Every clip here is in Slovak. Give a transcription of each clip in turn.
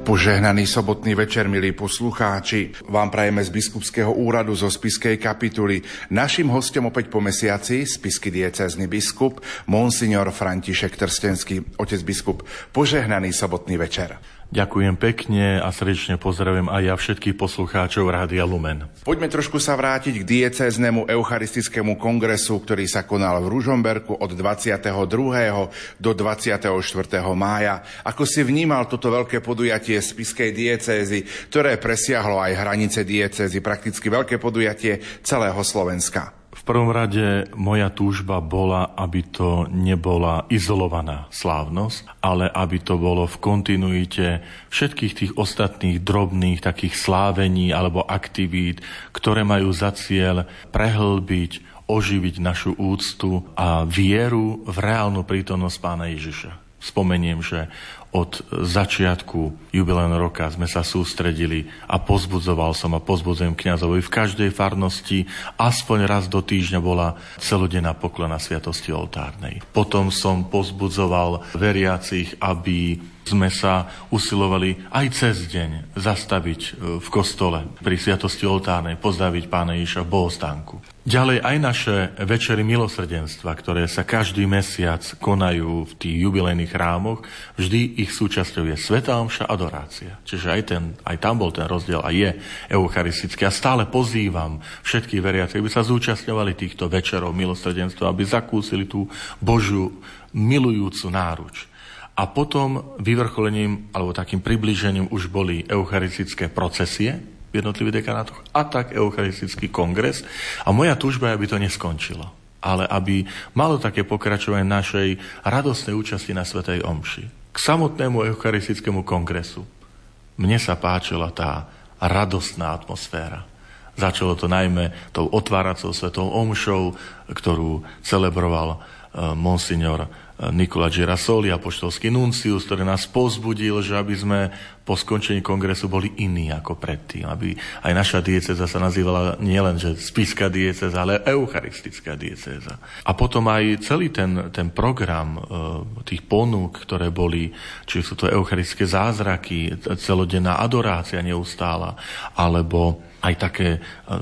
Požehnaný sobotný večer, milí poslucháči. Vám prajeme z biskupského úradu zo Spišskej kapituly. Naším hostom opäť po mesiaci spišský diecézny biskup monsignor František Trstenský. Otec biskup, požehnaný sobotný večer. Ďakujem pekne a srdečne pozdravujem aj ja všetkých poslucháčov Rádia Lumen. Poďme trošku sa vrátiť k diecéznemu eucharistickému kongresu, ktorý sa konal v Ružomberku od 22. do 24. mája. Ako si vnímal toto veľké podujatie spišskej diecézy, ktoré presiahlo aj hranice diecézy, prakticky veľké podujatie celého Slovenska? V prvom rade moja túžba bola, aby to nebola izolovaná slávnosť, ale aby to bolo v kontinuite všetkých tých ostatných drobných takých slávení alebo aktivít, ktoré majú za cieľ prehlbiť, oživiť našu úctu a vieru v reálnu prítomnosť Pána Ježiša. Spomeniem, že od začiatku jubilejného roka sme sa sústredili a pozbudzoval som a pozbudzujem kňazovi. V každej farnosti aspoň raz do týždňa bola celodenná poklona sviatosti oltárnej. Potom som pozbudzoval veriacich, aby sme sa usilovali aj cez deň zastaviť v kostole pri sviatosti oltárnej, pozdraviť Pána Ježiša v bohostánku. Ďalej aj naše večery milosrdenstva, ktoré sa každý mesiac konajú v tých jubilejných chrámoch, vždy ich súčasťou je svätá omša, adorácia. Čiže aj tam bol ten rozdiel a je eucharistický. A stále pozývam všetkých veriacich, aby sa zúčastňovali týchto večerov milosrdenstva, aby zakúsili tú Božiu milujúcu náruč. A potom vyvrcholením alebo takým približením už boli eucharistické procesie v jednotlivých dekanátoch a tak eucharistický kongres. A moja túžba je, aby to neskončilo, ale aby malo také pokračovanie našej radostnej účasti na svätej omši. K samotnému eucharistickému kongresu mne sa páčila tá radostná atmosféra. Začalo to najmä tou otváracou svätou omšou, ktorú celebroval monsignor Nikola Girasoli, apoštolský nuncius, ktorý nás povzbudil, že aby sme po skončení kongresu boli iní ako predtým. Aby aj naša diecéza sa nazývala nielen, že spišská diecéza, ale eucharistická diecéza. A potom aj celý ten program tých ponúk, ktoré boli, či sú to eucharistické zázraky, celodenná adorácia neustála, alebo aj také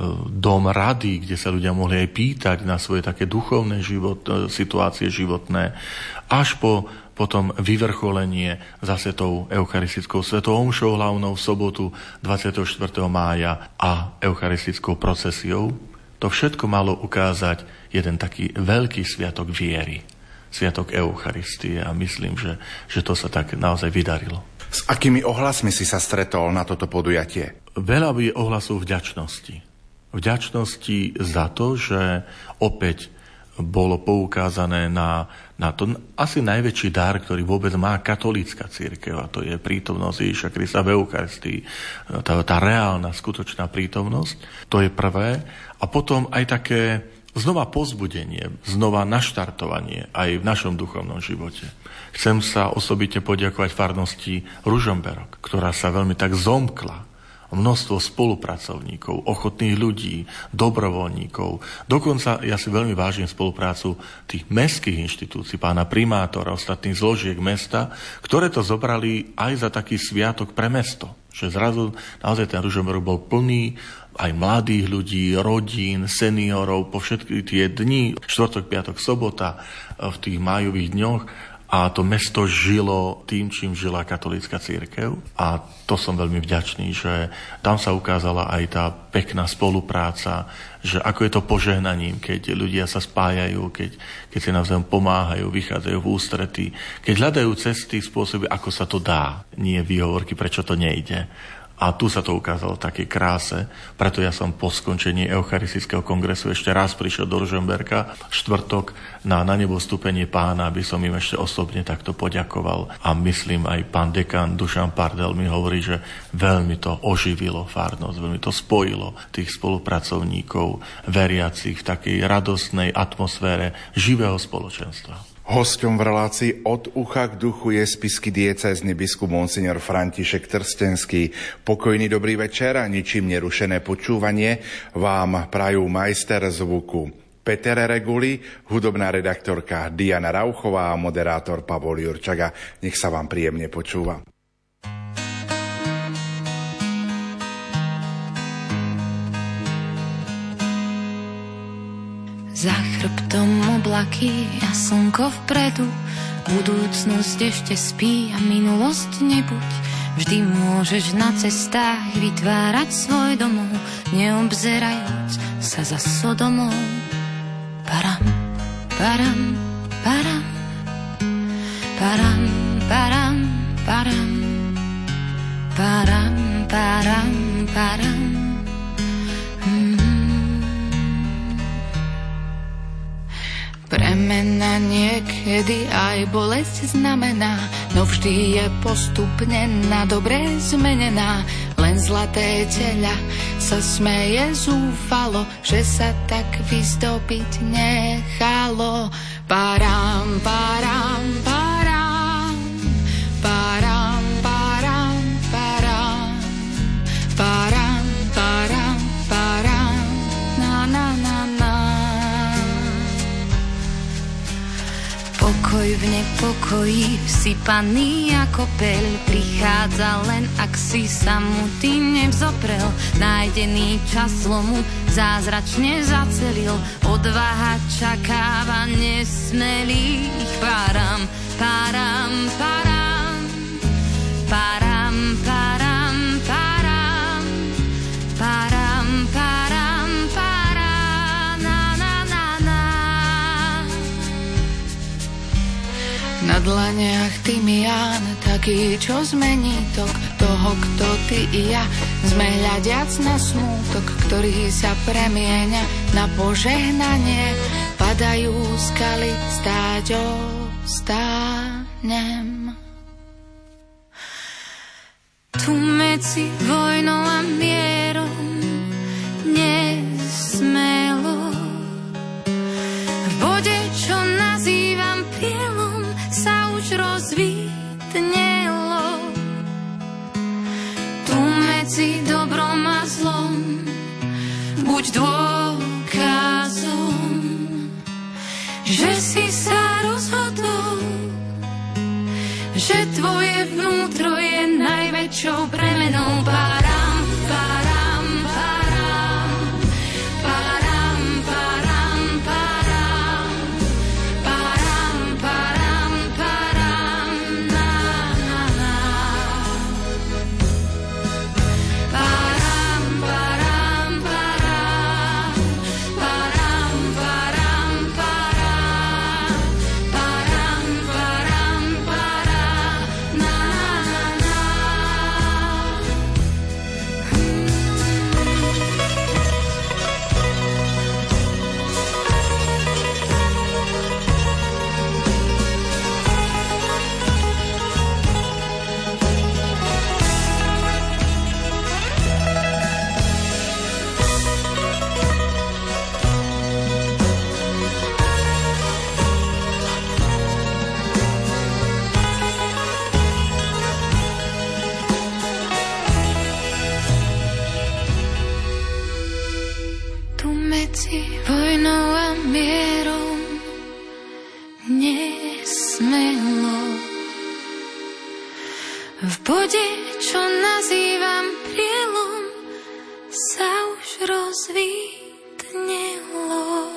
dom rady, kde sa ľudia mohli aj pýtať na svoje také duchovné situácie životné, až po potom vyvrcholenie zase tou eucharistickou svetou omšou hlavnou v sobotu 24. mája a eucharistickou procesiou. To všetko malo ukázať jeden taký veľký sviatok viery, sviatok Eucharistie, a myslím, že to sa tak naozaj vydarilo. S akými ohlasmi si sa stretol na toto podujatie? Veľa je ohlasov vďačnosti. Vďačnosti za to, že opäť bolo poukázané na to asi najväčší dar, ktorý vôbec má katolícka cirkev, a to je prítomnosť Ježiša Krista v Eucharistii. Tá reálna, skutočná prítomnosť, to je prvé. A potom aj také znova povzbudenie, znova naštartovanie aj v našom duchovnom živote. Chcem sa osobitne poďakovať farnosti Ružomberok, ktorá sa veľmi tak zomkla. Množstvo spolupracovníkov, ochotných ľudí, dobrovoľníkov. Dokonca ja si veľmi vážim spoluprácu tých mestských inštitúcií, pána primátora, ostatných zložiek mesta, ktoré to zobrali aj za taký sviatok pre mesto. Že zrazu naozaj ten Ružomberok bol plný aj mladých ľudí, rodín, seniorov po všetky tie dni, štvrtok, piatok, sobota, v tých májových dňoch. A to mesto žilo tým, čím žila katolícka cirkev. A to som veľmi vďačný, že tam sa ukázala aj tá pekná spolupráca, že ako je to požehnaním, keď ľudia sa spájajú, keď si navzájom pomáhajú, vychádzajú v ústretí, keď hľadajú cesty, spôsoby, ako sa to dá. Nie výhovorky, prečo to nejde. A tu sa to ukázalo v takej kráse. Preto ja som po skončení Eucharistického kongresu ešte raz prišiel do Ružomberka štvrtok na nebostúpenie Pána, aby som im ešte osobne takto poďakoval. A myslím, aj pán dekan Dušan Pardel mi hovorí, že veľmi to oživilo farnosť, veľmi to spojilo tých spolupracovníkov, veriacich v takej radostnej atmosfére živého spoločenstva. Hosťom v relácii Od ucha k duchu je spišský diecézny biskup monsignor František Trstenský. Pokojný dobrý večer a ničím nerušené počúvanie vám prajú majster zvuku Peter Reguli, hudobná redaktorka Diana Rauchová a moderátor Pavol Jurčaga. Nech sa vám príjemne počúva. chrbtom oblaky a slnko vpredu. Budúcnosť ešte spí a minulosť nebuď. Vždy môžeš na cestách vytvárať svoj domov, neobzerajúc sa za Sodomou. Param, param, param, param, param, param, param, param, param. Premena niekedy aj bolesť znamená, no vždy je postupne na dobré zmenená. Len zlaté teľa sa smeje zúfalo, že sa tak vyzdobiť nechalo. Param, param, param, param, param, param, param, param, param, na, na, na, na. Pokoj v nepokoji, vsypaný ako peľ, prichádza len ak si sa mu tým nevzoprel. Nájdený čas slomu zázračne zacelil, odvaha čakáva nesmelých. Param, param, param, param, param, param, param, param, param, na, na, na, na. Na dlaniach tymián, taký, čo zmení tok toho, kto ty i ja. Sme hľadiac na smútok, ktorý sa premieňa na požehnanie. Padajú skaly, stáť ostánem. Tu medzi vojnou a mierom nesmelo, v bode, čo nazývam prielom, sa už rozvítnelo. Tu medzi dobrom a zlom buď dôkazom, že si sa rozhodol, že tvoje vnútro je najväčšou premenou. Param, param, param, param, param, param, param, param, param, na, na, na. Param, param, param, param, param, param, param, param, param, na, na, na. Tu medzi vojnou a mierom nesmelo, v bode, čo nazývam prielom, sa už rozvítnelo.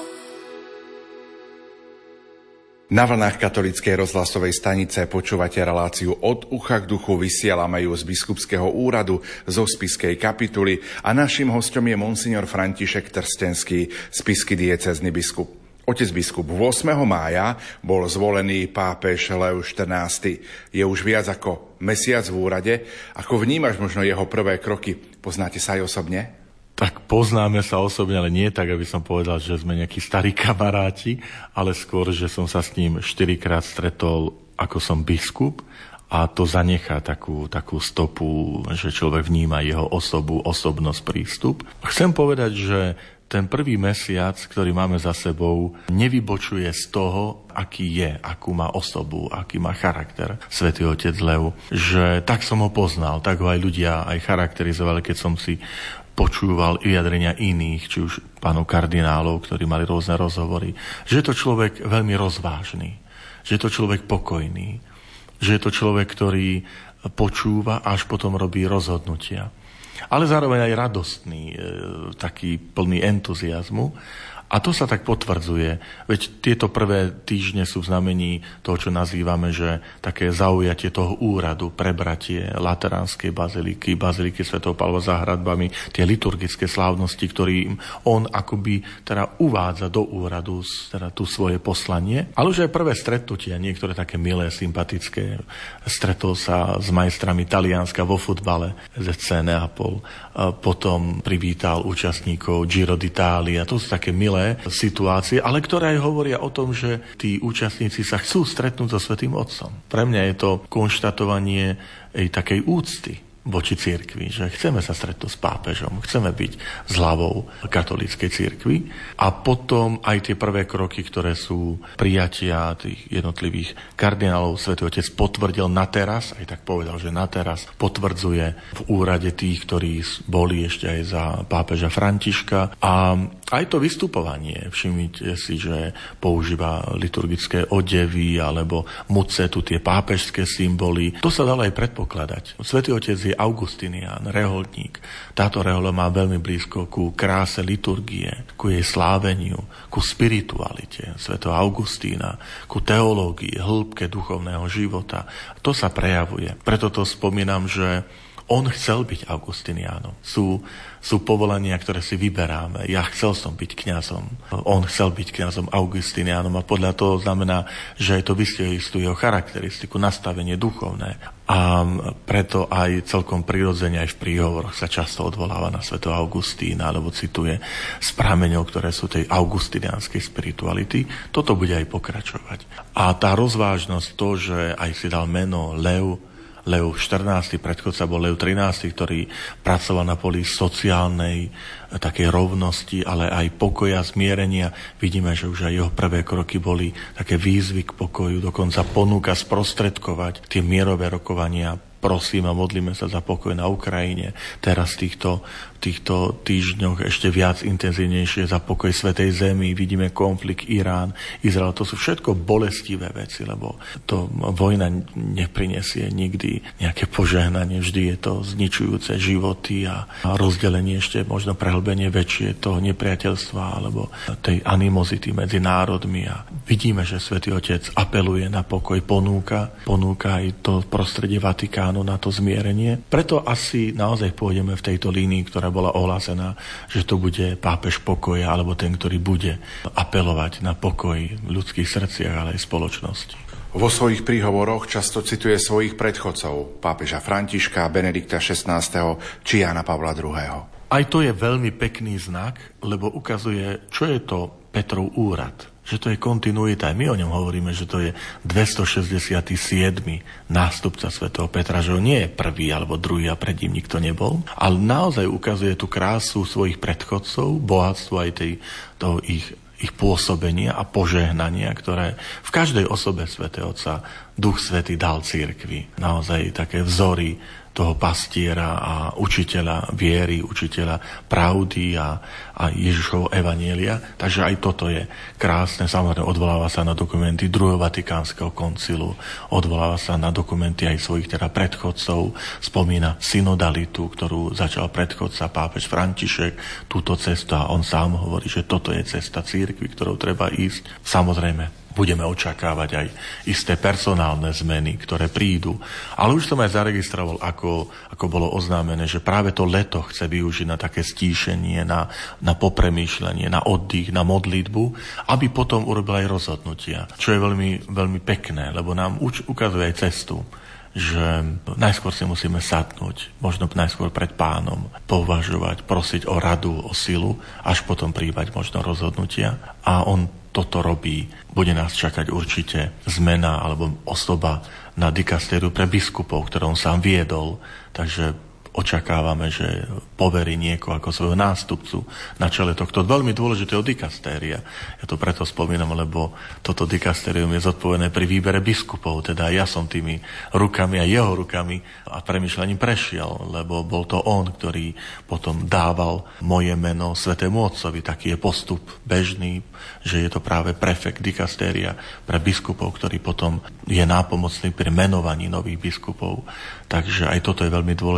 Na vlnách katolíckej rozhlasovej stanice počúvate reláciu Od ucha k duchu, vysielame ju z biskupského úradu zo Spišskej kapituly a naším hosťom je monsignor František Trstenský, spišský diecézny biskup. Otec biskup, 8. mája bol zvolený pápež Leo XIV. Je už viac ako mesiac v úrade. Ako vnímaš možno jeho prvé kroky? Poznáte sa aj osobne? Tak poznáme sa osobne, ale nie tak, aby som povedal, že sme nejakí starí kamaráti, ale skôr, že som sa s ním 4-krát stretol, ako som biskup, a to zanechá takú stopu, že človek vníma jeho osobu, osobnosť, prístup. Chcem povedať, že ten prvý mesiac, ktorý máme za sebou, nevybočuje z toho, aký je, akú má osobu, aký má charakter svätý otec Leo. Že tak som ho poznal, tak ho aj ľudia aj charakterizovali, keď som si počúval vyjadrenia iných, či už pánov kardinálov, ktorí mali rôzne rozhovory, že je to človek veľmi rozvážny, že je to človek pokojný, že je to človek, ktorý počúva a až potom robí rozhodnutia. Ale zároveň aj radostný, taký plný entuziazmu A to sa tak potvrdzuje. Veď tieto prvé týždne sú v znamení toho, čo nazývame, že také zaujatie toho úradu, prebratie Lateránskej baziliky svätého Pavla za hradbami, tie liturgické slávnosti, ktorým on akoby teda uvádza do úradu teda tu svoje poslanie. Ale už aj prvé stretnutia, niektoré také milé, sympatické. Stretol sa s majstrami Talianska vo futbale ZC Neapol. Potom privítal účastníkov Giro d'Italia. To sú také milé situácie, ale ktoré aj hovoria o tom, že tí účastníci sa chcú stretnúť so Svätým Otcom. Pre mňa je to konštatovanie aj takej úcty voči cirkvi, že chceme sa stretnúť s pápežom, chceme byť s hlavou katolíckej cirkvi a potom aj tie prvé kroky, ktoré sú prijatia tých jednotlivých kardinálov. Svätý Otec potvrdil na teraz, aj tak povedal, že na teraz potvrdzuje v úrade tých, ktorí boli ešte aj za pápeža Františka a aj to vystupovanie, všimnite si, že používa liturgické odevy alebo mucetu, tie pápežské symboly. To sa dalo aj predpokladať. Svätý Otec je Augustinián, reholník. Táto rehoľa má veľmi blízko ku kráse liturgie, ku jej sláveniu, ku spiritualite svätého Augustína, ku teológii, hĺbke duchovného života. To sa prejavuje. Preto to spomínam, že on chcel byť Augustiniánom. Sú povolania, ktoré si vyberáme. Ja chcel som byť kňazom. On chcel byť kňazom Augustiniánom a podľa toho znamená, že aj to vystihuje jeho charakteristiku, nastavenie duchovné. A preto aj celkom prirodzene aj v príhovoroch sa často odvoláva na svätého Augustína, alebo cituje z prameňov, ktoré sú tej augustiniánskej spirituality. Toto bude aj pokračovať. A tá rozvážnosť, to, že aj si dal meno Leo XIV, predchodca bol Leo XIII, ktorý pracoval na poli sociálnej takej rovnosti, ale aj pokoja, zmierenia. Vidíme, že už aj jeho prvé kroky boli také výzvy k pokoju, dokonca ponúka sprostredkovať tie mierové rokovania. Prosím a modlíme sa za pokoj na Ukrajine. Teraz v týchto týždňoch ešte viac intenzívnejšie za pokoj Svätej Zemi. Vidíme konflikt Irán, Izrael. To sú všetko bolestivé veci, lebo to vojna neprinesie nikdy nejaké požehnanie. Vždy je to zničujúce životy a rozdelenie ešte možno prehlbenie väčšie toho nepriateľstva alebo tej animozity medzi národmi. A vidíme, že Svätý Otec apeluje na pokoj, ponúka aj to prostredie Vatikánu na to zmierenie. Preto asi naozaj pôjdeme v tejto línii, ktorá bola ohlásená, že to bude pápež pokoja, alebo ten, ktorý bude apelovať na pokoj v ľudských srdciach, ale aj spoločnosti. Vo svojich príhovoroch často cituje svojich predchodcov, pápeža Františka, Benedikta XVI. Či Jána Pavla II. Aj to je veľmi pekný znak, lebo ukazuje, čo je to Petrov úrad. Že to je kontinuita. My o ňom hovoríme, že to je 267. nástupca svätého Petra, že on nie je prvý alebo druhý a pred ním nikto nebol, ale naozaj ukazuje tú krásu svojich predchodcov, bohatstvo aj toho ich pôsobenia a požehnania, ktoré v každej osobe svätého Otca Duch Svätý dal cirkvi. Naozaj také vzory toho pastiera a učiteľa viery, učiteľa pravdy a Ježišovho evanjelia. Takže aj toto je krásne. Samozrejme, odvoláva sa na dokumenty druhého Vatikánskeho koncilu, odvoláva sa na dokumenty aj svojich teda predchodcov, spomína synodalitu, ktorú začal predchodca pápež František, túto cestu a on sám hovorí, že toto je cesta cirkvi, ktorou treba ísť. Samozrejme, budeme očakávať aj isté personálne zmeny, ktoré prídu. Ale už som aj zaregistroval, ako bolo oznámené, že práve to leto chce využiť na také stíšenie, na popremýšľanie, na oddych, na modlitbu, aby potom urobil aj rozhodnutia. Čo je veľmi, veľmi pekné, lebo nám ukazuje aj cestu, že najskôr si musíme sadnúť, možno najskôr pred Pánom, považovať, prosiť o radu, o silu, až potom príjmať možno rozhodnutia. A on toto robí. Bude nás čakať určite zmena alebo osoba na dikastériu pre biskupov, ktorú on sám viedol. Takže očakávame, že poverí niekoho ako svojho nástupcu na čele tohto veľmi dôležitého dikastéria. Ja to preto spomínam, lebo toto dikastérium je zodpovedné pri výbere biskupov. Teda ja som tými rukami a jeho rukami a premýšľaním prešiel, lebo bol to on, ktorý potom dával moje meno Svätému Otcovi. Taký je postup bežný, že je to práve prefekt dikastéria pre biskupov, ktorý potom je nápomocný pri menovaní nových biskupov. Takže aj toto je veľmi dôležitá úloha.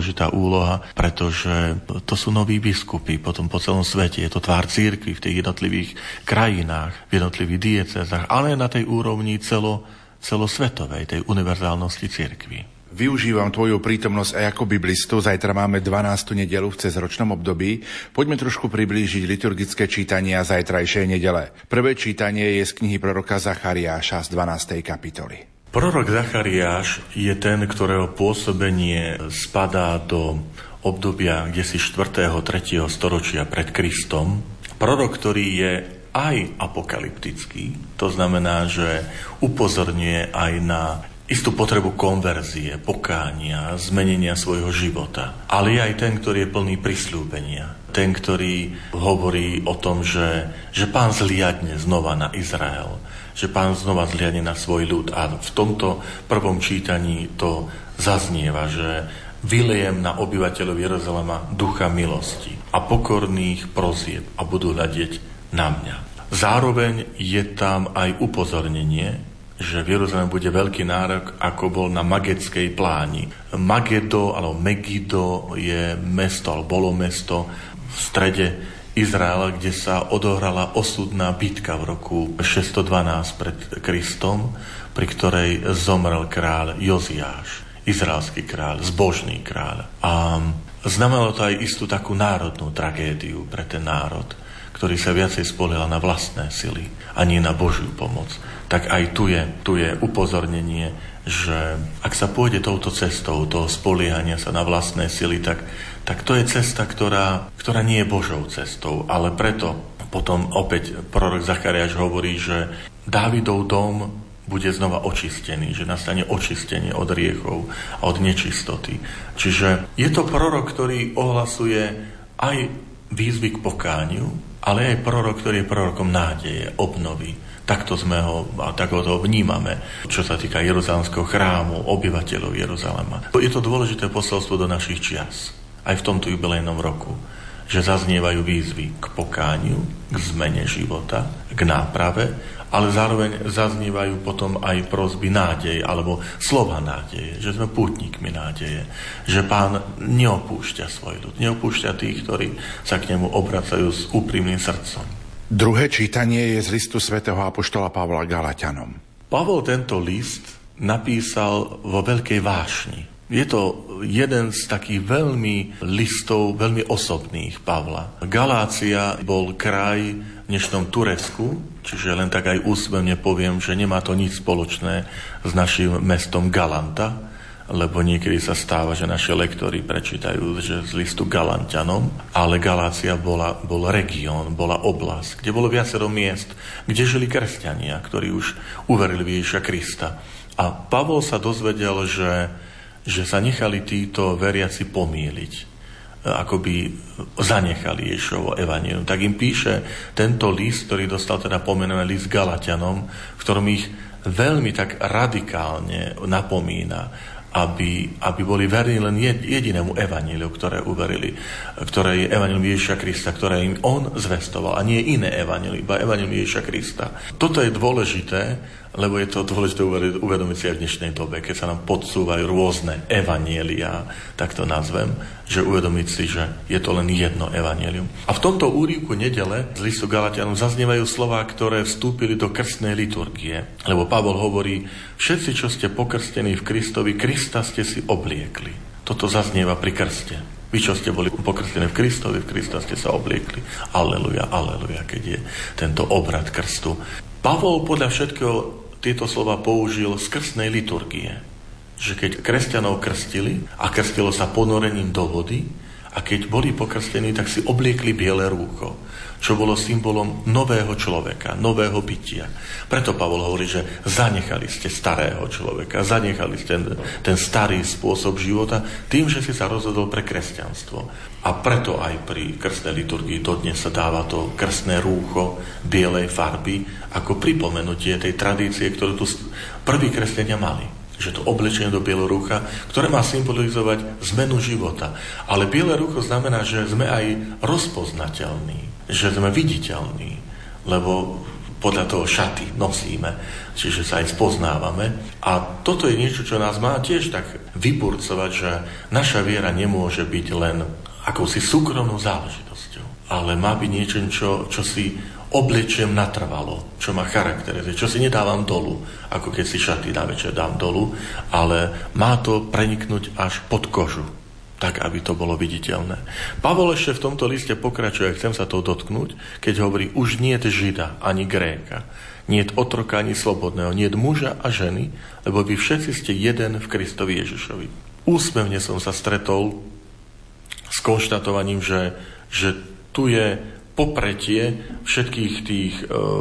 úloha, pretože to sú noví biskupy potom po celom svete. Je to tvár cirkvi v tých jednotlivých krajinách, v jednotlivých diecézach, ale na tej úrovni celosvetovej, tej univerzálnosti cirkvi. Využívam tvoju prítomnosť aj ako biblistu. Zajtra máme 12. nedeľu v cezročnom období. Poďme trošku priblížiť liturgické čítania zajtrajšej nedele. Prvé čítanie je z knihy proroka Zachariáša z 12. kapitoly. Prorok Zachariáš je ten, ktorého pôsobenie spadá do obdobia kdesi 4. 3. storočia pred Kristom. Prorok, ktorý je aj apokalyptický, to znamená, že upozorňuje aj na istú potrebu konverzie, pokánia, zmenenia svojho života. Ale je aj ten, ktorý je plný prisľúbenia. Ten, ktorý hovorí o tom, že Pán zliadne znova na Izrael, že Pán znova zliadne na svoj ľud. A v tomto prvom čítaní to zaznieva, že vylejem na obyvateľov Jeruzalema ducha milosti a pokorných prosieb a budú hľadieť na mňa. Zároveň je tam aj upozornenie, že v Jeruzaleme bude veľký nárok, ako bol na Magedskej pláni. Magedo, alebo Megido je mesto, alebo bolo mesto v strede Izraela, kde sa odohrala osudná bitka v roku 612 pred Kristom, pri ktorej zomrel kráľ Joziáš, izraelský kráľ, zbožný kráľ. A znamenalo to aj istú takú národnú tragédiu pre ten národ, ktorý sa viacej spoliehal na vlastné sily a nie na Božiu pomoc. Tak aj tu je upozornenie, že ak sa pôjde touto cestou, toho spoliehania sa na vlastné sily, tak to je cesta, ktorá nie je Božou cestou. Ale preto potom opäť prorok Zachariáš hovorí, že Dávidov dom bude znova očistený, že nastane očistenie od hriechov a od nečistoty. Čiže je to prorok, ktorý ohlasuje aj výzvy k pokániu, ale aj prorok, ktorý je prorokom nádeje, obnovy. Takto sme ho a tak ho to vnímame, čo sa týka Jeruzalemského chrámu, obyvateľov Jeruzalema. Je to dôležité posolstvo do našich čias, aj v tomto jubilejnom roku, že zaznievajú výzvy k pokániu, k zmene života, k náprave, ale zároveň zaznievajú potom aj prosby nádej, alebo slova nádeje, že sme pútnikmi nádeje, že Pán neopúšťa svoj ľud, neopúšťa tých, ktorí sa k nemu obracajú s úprimným srdcom. Druhé čítanie je z listu svätého apoštola Pavla Galatianom. Pavol tento list napísal vo veľkej vášni. Je to jeden z takých listov, veľmi osobných Pavla. Galácia bol kraj v dnešnom Turecku, čiže len tak aj úsmevne poviem, že nemá to nič spoločné s našim mestom Galanta, lebo niekedy sa stáva, že naše lektori prečítajú, že z listu Galanťanom, ale Galácia bol región, bola oblasť, kde bolo viacero miest, kde žili kresťania, ktorí už uverili v Ježiša Krista. A Pavol sa dozvedel, že sa nechali títo veriaci pomýliť, akoby zanechali Ježišovo evanjelium. Tak im píše tento list, ktorý dostal teda pomenovaný list Galatianom, v ktorom ich veľmi tak radikálne napomína, aby boli verní len jedinému evanjeliu, ktoré uverili, ktoré je evanjelium Ježiša Krista, ktoré im on zvestoval, a nie iné evanjelium, iba evanjelium Ježiša Krista. Toto je dôležité, lebo je to dôležité uvedomiť si aj v dnešnej dobe, keď sa nám podsúvajú rôzne evanjeliá, tak to nazvem, že uvedomiť si, že je to len jedno evanjelium. A v tomto úryvku nedele z listu Galatianom zaznievajú slová, ktoré vstúpili do krstnej liturgie. Lebo Pavol hovorí, všetci, čo ste pokrstení v Kristovi, Krista ste si obliekli. Toto zaznieva pri krste. Vy, čo ste boli pokrstení v Kristovi, v Krista ste sa obliekli. Aleluja, aleluja, keď je tento obrad krstu. Pavol podľa všetkého tieto slova použil z krstnej liturgie. Že keď kresťanov krstili a krstilo sa ponorením do vody a keď boli pokrstení, tak si obliekli biele rúcho, čo bolo symbolom nového človeka, nového bytia. Preto Pavol hovorí, že zanechali ste starého človeka, zanechali ste ten starý spôsob života tým, že si sa rozhodol pre kresťanstvo. A preto aj pri krstnej liturgii dodnes sa dáva to krstné rúcho bielej farby ako pripomenutie tej tradície, ktorú tu prví kresťania mali. Že to oblečenie do bieleho rúcha, ktoré má symbolizovať zmenu života. Ale biele rúcho znamená, že sme aj rozpoznateľní, že sme viditeľní. Lebo podľa toho šaty nosíme, čiže sa aj spoznávame. A toto je niečo, čo nás má tiež tak vyburcovať, že naša viera nemôže byť len akousi súkromnou záležitosťou, ale má byť niečo, čo si oblečiem natrvalo, čo má charakterizuje, čo si nedávam dolu, ako keď si šaty na večer dám dolu, ale má to preniknúť až pod kožu, tak, aby to bolo viditeľné. Pavol ešte v tomto liste pokračuje, chcem sa toho dotknúť, keď hovorí, už niet Žida, ani Gréka, niet otroka, ani slobodného, niet muža a ženy, lebo vy všetci ste jeden v Kristovi Ježišovi. Úsmevne som sa stretol s konštatovaním, že tu je popretie všetkých tých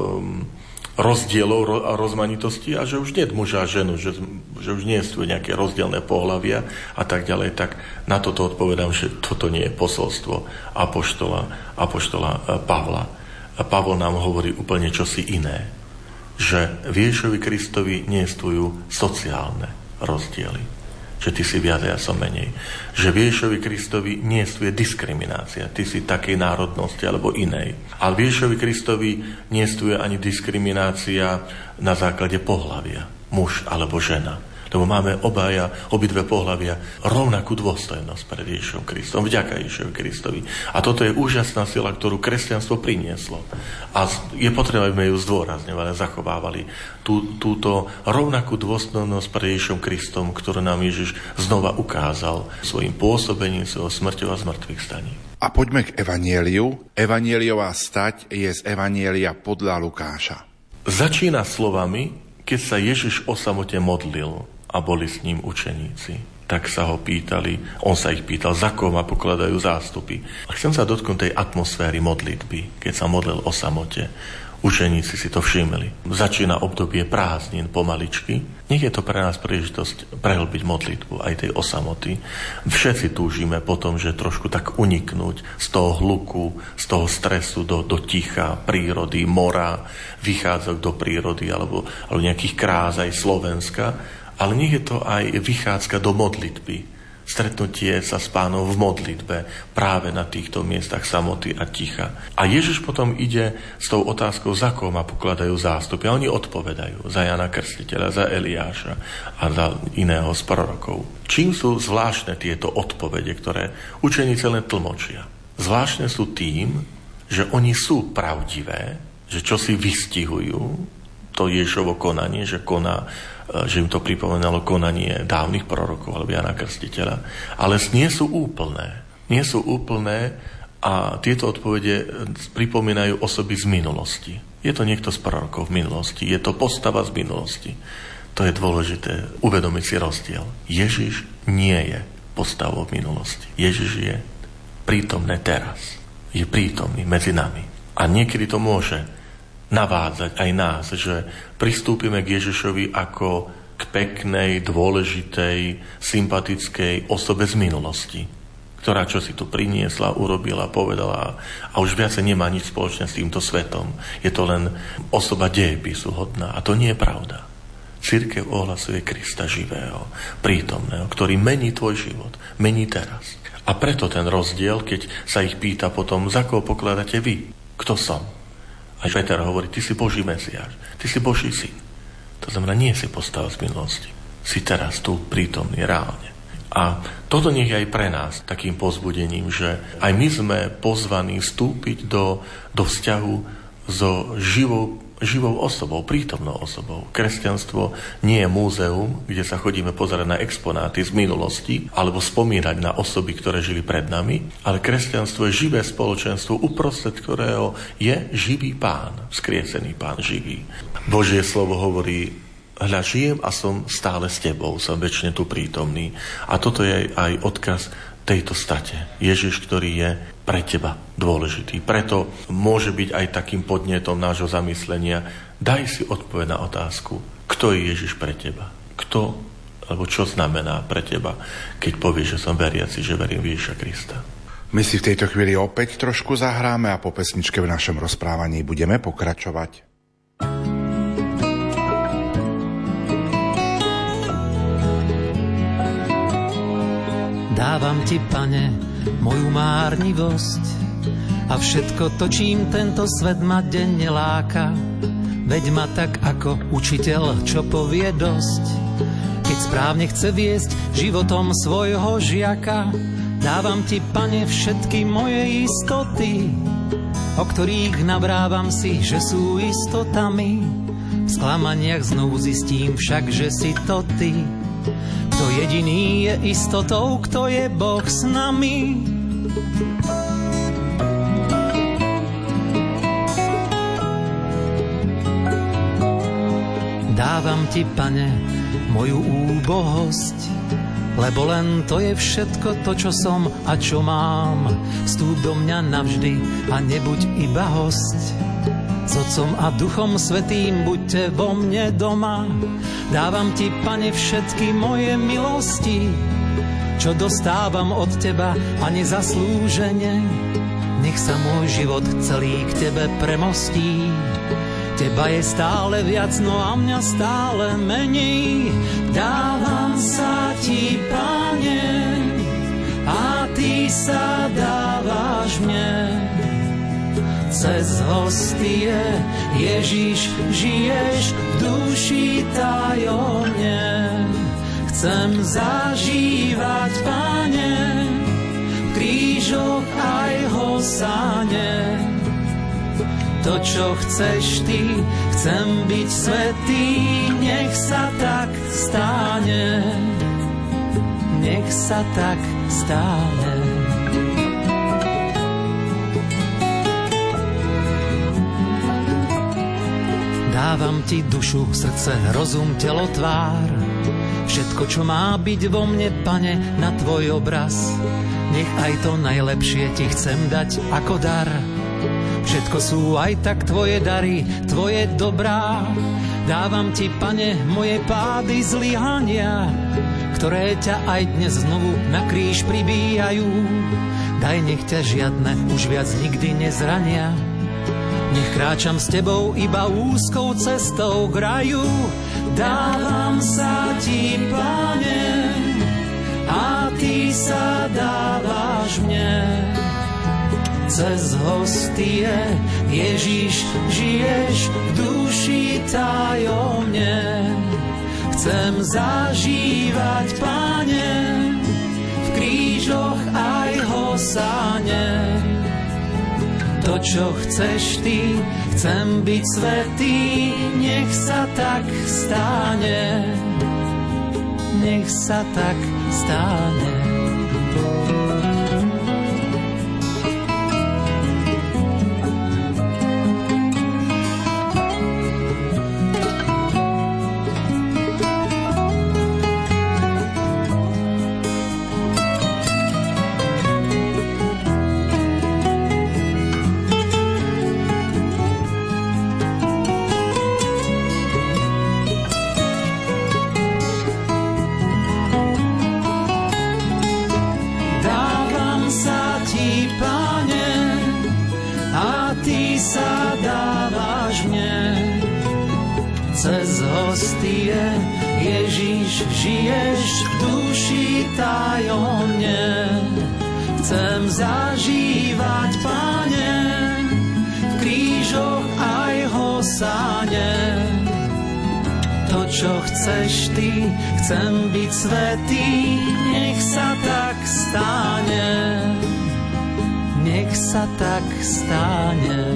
rozdielov a rozmanitosti a že už nie je muža a ženu, že už nie sú nejaké rozdielne pohlavia a tak ďalej, tak na toto odpovedám, že toto nie je posolstvo apoštola Pavla. A Pavol nám hovorí úplne čosi iné, že v Ježišovi Kristovi neexistujú sociálne rozdiely, že ty si viac, ja som menej. Že v Ježišovi Kristovi nie je diskriminácia. Ty si takej národnosti alebo inej. Ale v Ježišovi Kristovi nie je ani diskriminácia na základe pohlavia. Muž alebo žena. Lebo máme obidve pohlavia rovnakú dôstojnosť pred Ježišom Kristom, vďaka Ježišovi Kristovi. A toto je úžasná sila, ktorú kresťanstvo prinieslo. A je potrebné, aby sme ju zdôrazňovali, zachovávali túto rovnakú dôstojnosť pred Ježišom Kristom, ktorú nám Ježiš znova ukázal svojim pôsobením, svojou smrťou a zmrtvých staní. A poďme k evanjeliu. Evanjeliová stať je z evanjelia podľa Lukáša. Začína slovami, keď sa Ježiš o samote modlil a boli s ním učeníci, tak sa ho pýtali, on sa ich pýtal, za koho ma pokladajú zástupy. A chcem sa dotknúť tej atmosféry modlitby, keď sa modlil o samote. Učeníci si to všimli. Začína obdobie prázdnin pomaličky. Nech je to pre nás príležitosť prehlbiť modlitbu aj tej osamoty. Všetci túžime potom, že trošku tak uniknúť z toho hluku, z toho stresu do ticha, prírody, mora, vychádzok do prírody alebo nejakých krás aj Slovenska. Ale nech je to aj vychádzka do modlitby. Stretnutie sa s Pánom v modlitbe práve na týchto miestach samoty a ticha. A Ježiš potom ide s tou otázkou, za koho ma pokladajú zástupy. A oni odpovedajú za Jana Krstiteľa, za Eliáša a za iného z prorokov. Čím sú zvláštne tieto odpovede, ktoré učeníci len tlmočia? Zvláštne sú tým, že oni sú pravdivé, že čo si vystihujú, to Ježišovo konanie, že im to pripomenalo konanie dávnych prorokov alebo Jana Krstiteľa, ale nie sú úplné. Nie sú úplné a tieto odpovede pripomínajú osoby z minulosti. Je to niekto z prorokov v minulosti, je to postava z minulosti. To je dôležité uvedomiť si rozdiel. Ježiš nie je postavou v minulosti. Ježiš je prítomný teraz. Je prítomný medzi nami. A niekedy to môže navádzať aj nás, že pristúpime k Ježišovi ako k peknej, dôležitej, sympatickej osobe z minulosti, ktorá čo si tu priniesla, urobila, povedala a už viacej nemá nič spoločné s týmto svetom. Je to len osoba dejepisu hodná. A to nie je pravda. Cirkev ohlasuje Krista živého, prítomného, ktorý mení tvoj život, mení teraz. A preto ten rozdiel, keď sa ich pýta potom, za koho pokladáte vy? Kto som? A Peter hovorí, ty si Boží Mesiáš, ty si Boží syn. To znamená, nie si postava z minulosti. Si teraz tu prítomný, reálne. A toto nech je aj pre nás takým povzbudením, že aj my sme pozvaní vstúpiť do vzťahu so živou osobou, prítomnou osobou. Kresťanstvo nie je múzeum, kde sa chodíme pozerať na exponáty z minulosti alebo spomínať na osoby, ktoré žili pred nami, ale kresťanstvo je živé spoločenstvo, uprostred ktorého je živý Pán, vzkriesený Pán živý. Božie slovo hovorí, hľa, žijem a som stále s tebou, som večne tu prítomný. A toto je aj odkaz tejto state. Ježiš, ktorý je pre teba dôležitý. Preto môže byť aj takým podnetom nášho zamyslenia. Daj si odpoveď na otázku, kto je Ježiš pre teba? Kto, alebo čo znamená pre teba, keď povieš, že som veriaci, že verím v Ježiša Krista? My si v tejto chvíli opäť trošku zahráme a po pesničke v našom rozprávaní budeme pokračovať. Dávam ti, Pane, moju márnivosť a všetko to, čím tento svet ma denne láka. veď ma tak ako učiteľ, čo povie dosť. Keď správne chce viesť životom svojho žiaka, dávam ti, Pane, všetky moje istoty, o ktorých nabrávam si, že sú istotami. V sklamaniach znovu zistím však, že si to ty. Kto jediný je istotou, kto je Boh s nami. Dávam ti, Pane, moju úbohosť, lebo len to je všetko to, čo som a čo mám. Vstúp do mňa navždy a nebuď iba hosť. S Otcom a Duchom Svätým buďte vo mne doma. Dávam ti, Pane, všetky moje milosti, čo dostávam od teba a nezaslúžene. Nech sa môj život celý k tebe premostí. Teba je stále viac, no a mňa stále menej. Dávam sa ti, Pane, a ty sa dávaš mne. Cez hostie, Ježiš, žiješ v duši tajomne. Chcem zažívať, Pane, v krížoch aj hosáne. To, čo chceš ty, chcem byť svätý, nech sa tak stane. Nech sa tak stane. Dávam ti dušu, srdce, rozum, telo, tvár. Všetko, čo má byť vo mne, Pane, na tvoj obraz. Nech aj to najlepšie ti chcem dať ako dar. Všetko sú aj tak tvoje dary, tvoje dobrá. Dávam ti, Pane, moje pády zlyhania, ktoré ťa aj dnes znovu na kríž pribíjajú. Daj, nech ťa žiadne už viac nikdy nezrania. Nech kráčam s tebou iba úzkou cestou k raju. Dávam sa ti, Pane, a ty sa dávaš mne. Cez hostie, Ježiš, žiješ v duši tajomne. Chcem zažívať, Pane, v krížoch aj hosáne. To, čo chceš ty, chcem byť svätý, nech sa tak stane. Nech sa tak stane. Cez hostie, Ježiš, žiješ v duši tajomne. Chcem zažívať, Pane, v krížoch aj hosáne. To, čo chceš ty, chcem byť svätý, nech sa tak stane. Nech sa tak stane.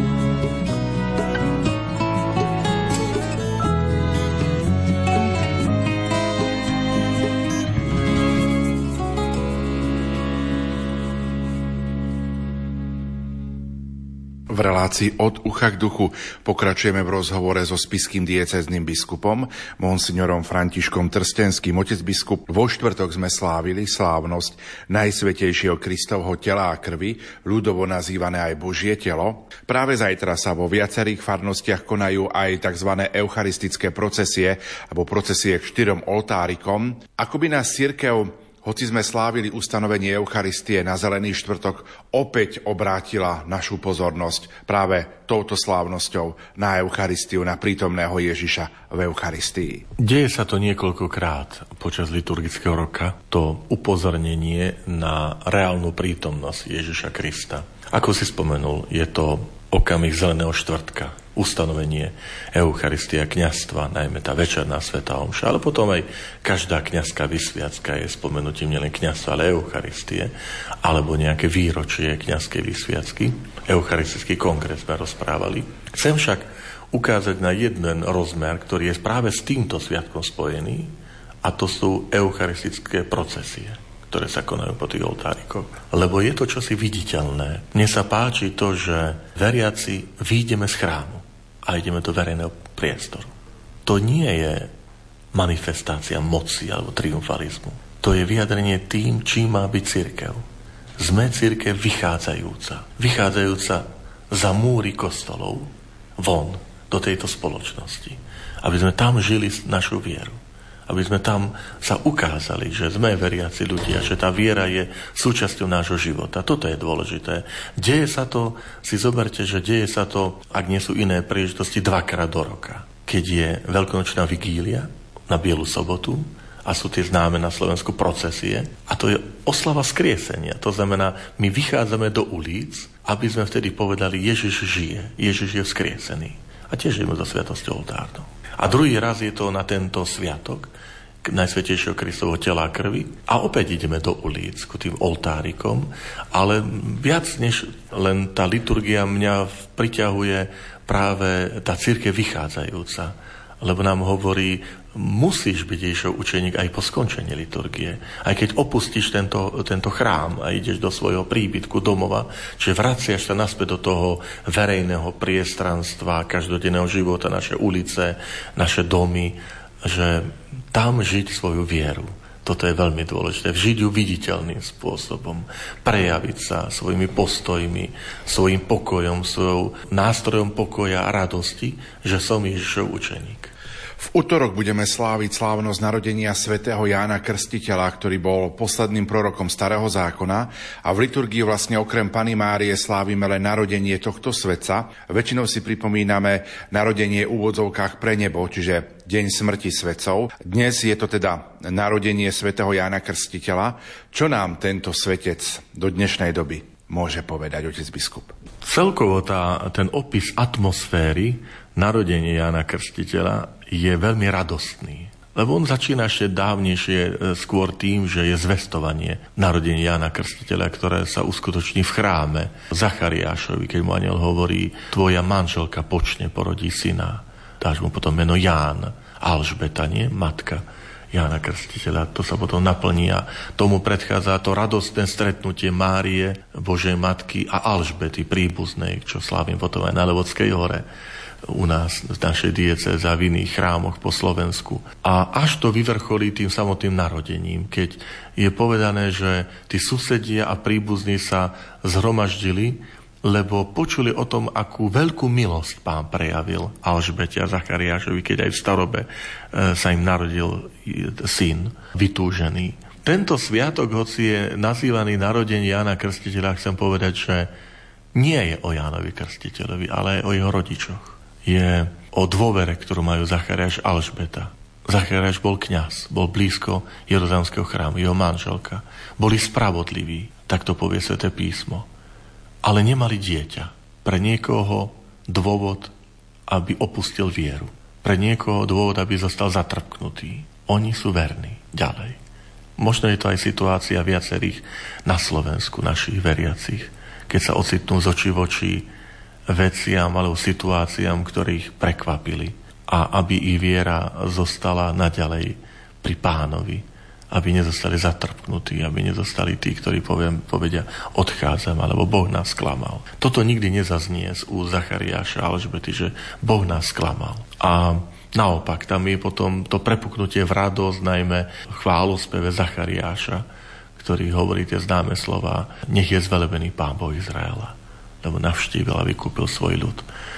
V relácii Od ucha k duchu pokračujeme v rozhovore so spišským diecéznym biskupom, monsignorom Františkom Trstenským. Otec biskup, vo štvrtok sme slávili slávnosť Najsvätejšieho Kristovho tela a krvi, ľudovo nazývané aj Božie telo. Práve zajtra sa vo viacerých farnostiach konajú aj tzv. Eucharistické procesie, alebo procesie k 4 oltárikom. Ako by nás cirkev, hoci sme slávili ustanovenie Eucharistie na Zelený štvrtok, opäť obrátila našu pozornosť práve touto slávnosťou na Eucharistiu, na prítomného Ježiša v Eucharistii. Deje sa to niekoľkokrát počas liturgického roka, to upozornenie na reálnu prítomnosť Ježiša Krista. Ako si spomenul, je to okamih zeleného štvrtka, ustanovenie Eucharistia, kňazstva, najmä tá večerná svätá omša, ale potom aj každá kňazská vysviacka je spomenutím nielen kňazstva, ale Eucharistie, alebo nejaké výročie kňazskej vysviacky. Eucharistický kongres sme rozprávali. Chcem však ukázať na jeden rozmer, ktorý je práve s týmto sviatkom spojený, a to sú eucharistické procesie, ktoré sa konajú po tých oltárikoch. Lebo je to čosi viditeľné. Mne sa páči to, že veriaci vyjdeme z chrámu a ideme do verejného priestoru. To nie je manifestácia moci alebo triumfalizmu. To je vyjadrenie tým, čím má byť cirkev. Sme cirkev vychádzajúca za múry kostolov von do tejto spoločnosti. Aby sme tam žili našu vieru. Aby sme tam sa ukázali, že sme veriaci ľudia, že tá viera je súčasťou nášho života. Toto je dôležité. Deje sa to, si zoberte, že deje sa to, ak nie sú iné príležitosti, 2-krát do roka. Keď je veľkonočná vigília na Bielu sobotu a sú tie známe na Slovensku procesie, a to je oslava skriesenia. To znamená, my vychádzame do ulic, aby sme vtedy povedali, Ježiš žije, Ježiš je vzkriesený. A tiež žijeme za sviatosťou oltárnou. A druhý raz je to na tento sviatok Najsvätejšieho Kristovho tela a krvi a opäť ideme do ulic ku tým oltárikom, ale viac než len tá liturgia mňa priťahuje práve tá cirkev vychádzajúca, lebo nám hovorí, musíš byť Ježišov učeník aj po skončení liturgie. Aj keď opustíš tento chrám a ideš do svojho príbytku domova, že vraciaš sa naspäť do toho verejného priestranstva, každodenného života, naše ulice, naše domy, že tam žiť svoju vieru. Toto je veľmi dôležité. Žiť ju viditeľným spôsobom. Prejaviť sa svojimi postojmi, svojim pokojom, svojou nástrojom pokoja a radosti, že som Ježišov učeník. V utorok budeme sláviť slávnosť narodenia svätého Jána Krstiteľa, ktorý bol posledným prorokom Starého zákona, a v liturgii vlastne okrem Panny Márie slávime len narodenie tohto svetca. Väčšinou si pripomíname narodenie v úvodzovkách pre nebo, čiže deň smrti svetcov. Dnes je to teda narodenie svätého Jána Krstiteľa. Čo nám tento svetec do dnešnej doby môže povedať, otec biskup? Celkovo ten opis atmosféry narodenia Jána Krstiteľa je veľmi radostný. Lebo on začína ešte dávnejšie skôr tým, že je zvestovanie narodenia Jána Krstiteľa, ktoré sa uskutoční v chráme Zachariášovi, keď mu anjel hovorí, tvoja manželka počne, porodí syna. Dáš mu potom meno Ján, Alžbeta, nie? Matka Jána Krstiteľa. To sa potom naplní a tomu predchádza to radostné stretnutie Márie, Božej matky a Alžbety príbuznej, čo slávim potom aj na Levodskej hore u nás v našej diecéze a v iných chrámoch po Slovensku. A až to vyvrcholí tým samotným narodením, keď je povedané, že tí susedia a príbuzní sa zhromaždili, lebo počuli o tom, akú veľkú milosť Pán prejavil Alžbete a Zachariášovi, keď aj v starobe sa im narodil syn, vytúžený. Tento sviatok, hoci je nazývaný narodenie Jána Krstiteľa, chcem povedať, že nie je o Jánovi Krstiteľovi, ale aj o jeho rodičoch. Je o dôvere, ktorú majú Zachariáš a Alžbeta. Zachariáš bol kňaz, bol blízko Jeruzalemského chrámu, jeho manželka. Boli spravodliví, tak to povie Sväté písmo. Ale nemali dieťa. Pre niekoho dôvod, aby opustil vieru. Pre niekoho dôvod, aby zostal zatrpknutý. Oni sú verní. Ďalej. Možno je to aj situácia viacerých na Slovensku, našich veriacich, keď sa ocitnú z očí v očí veciam alebo situáciám, ktorých prekvapili. A aby ich viera zostala naďalej pri Pánovi. Aby nezostali zatrpknutí, aby nezostali tí, ktorí povedia odchádzam, alebo Boh nás klamal. Toto nikdy nezaznie z úst Zachariáša a Alžbety, že Boh nás klamal. A naopak, tam je potom to prepuknutie v radosť, najmä chválospeve Zachariáša, ktorý hovorí tie známe slová: nech je zvelebený Pán Boh Izraela, lebo navštívil a vykúpil svoj ľud.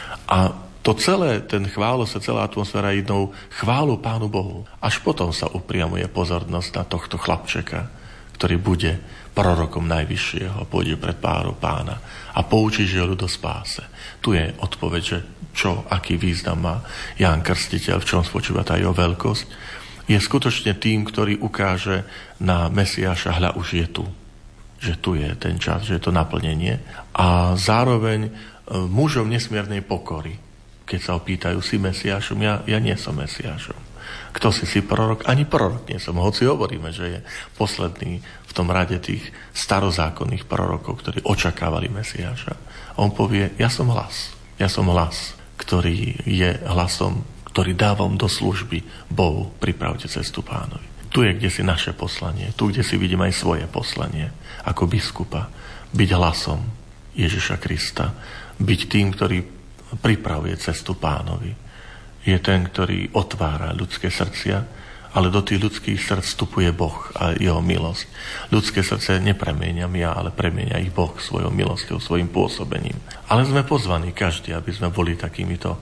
A to celé, ten chválos, celá atmosféra jednou chválu Pánu Bohu. Až potom sa upriamuje pozornosť na tohto chlapčeka, ktorý bude prorokom Najvyššieho, pôjde pred Pána a poučí ľud o spáse. Tu je odpoveď, že aký význam má Ján Krstiteľ, v čom spočíva tá jeho veľkosť. Je skutočne tým, ktorý ukáže na Mesiáša, hľa už je tu. že tu je ten čas, že je to naplnenie. A zároveň mužom nesmiernej pokory. Keď sa opýtajú, si Mesiášom? Ja nie som Mesiášom. Kto si prorok? Ani prorok nie som. Hoci hovoríme, že je posledný v tom rade tých starozákonných prorokov, ktorí očakávali Mesiáša. A on povie, ja som hlas. Ja som hlas, ktorý je hlasom, ktorý dávam do služby Bohu. Pripravte cestu Pánovi. Tu je kde si naše poslanie. Tu, kde si vidím aj svoje poslanie. Ako biskupa. Byť hlasom Ježiša Krista. Byť tým, ktorý pripravuje cestu Pánovi. Je ten, ktorý otvára ľudské srdcia, ale do tých ľudských srdc vstupuje Boh a jeho milosť. Ľudské srdce nepremieniam ja, ale premienia ich Boh svojou milosťou, svojim pôsobením. Ale sme pozvaní každý, aby sme boli takýmito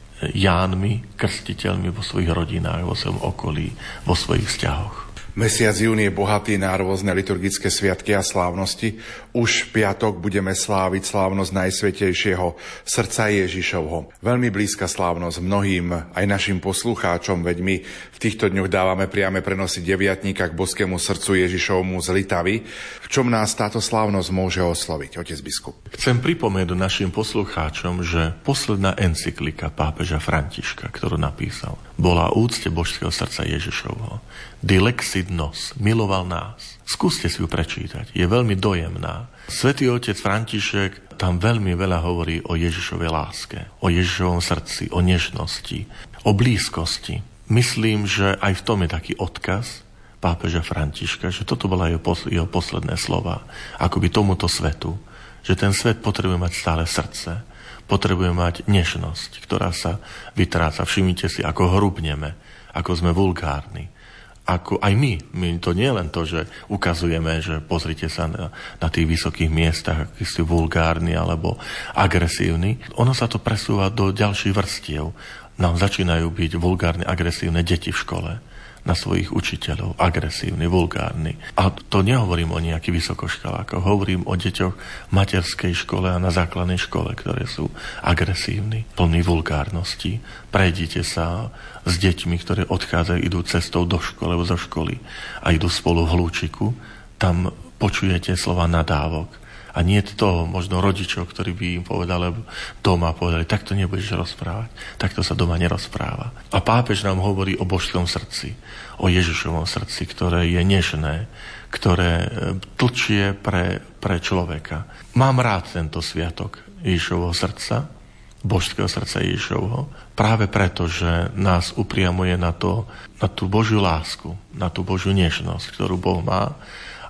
Jánmi, krstiteľmi vo svojich rodinách, vo svojom okolí, vo svojich vzťahoch. Mesiac jún je bohatý na rôzne liturgické sviatky a slávnosti. Už v piatok budeme sláviť slávnosť Najsvätejšieho srdca Ježišovho. Veľmi blízka slávnosť mnohým, aj našim poslucháčom, veď my v týchto dňoch dávame priame prenosy deviatníka k boskému srdcu Ježišovmu z Litavy. V čom nás táto slávnosť môže osloviť, otec biskup? Chcem pripomenúť našim poslucháčom, že posledná encyklika pápeža Františka, ktorú napísal, bola o úcte božského srdca Ježišovho. Dilexit nos, miloval nás. Skúste si ju prečítať, je veľmi dojemná. Svätý otec František tam veľmi veľa hovorí o Ježišovej láske, o Ježišovom srdci, o nežnosti, o blízkosti. Myslím, že aj v tom je taký odkaz pápeža Františka, že toto bola jeho posledné slova, akoby tomuto svetu, že ten svet potrebuje mať stále srdce, potrebuje mať nežnosť, ktorá sa vytráca. Všimnite si, ako hrubneme, ako sme vulgárni. Ako aj my to nie len to, že ukazujeme, že pozrite sa na tých vysokých miestach, akí sú vulgárni alebo agresívni. Ono sa to presúva do ďalších vrstiev. Nám začínajú byť vulgárne, agresívne deti v škole na svojich učiteľov, agresívni, vulgárni. A to nehovorím o nejakých vysokoškolákoch, hovorím o deťoch v materskej škole a na základnej škole, ktoré sú agresívni, plní vulgárnosti. Prejdite sa s deťmi, ktoré odchádzajú, idú cestou do školy alebo zo školy a idú spolu v hlúčiku, tam počujete slova nadávok. A nie je toho možno rodičov, ktorí by im povedali doma, takto nebudeš rozprávať, takto sa doma nerozpráva. A pápež nám hovorí o božskom srdci, o Ježišovom srdci, ktoré je nežné, ktoré tlčie pre človeka. Mám rád tento sviatok Ježišovho srdca, božského srdca Ježišovho, práve preto, že nás upriamuje na tú Božiu lásku, na tú Božiu nežnosť, ktorú Boh má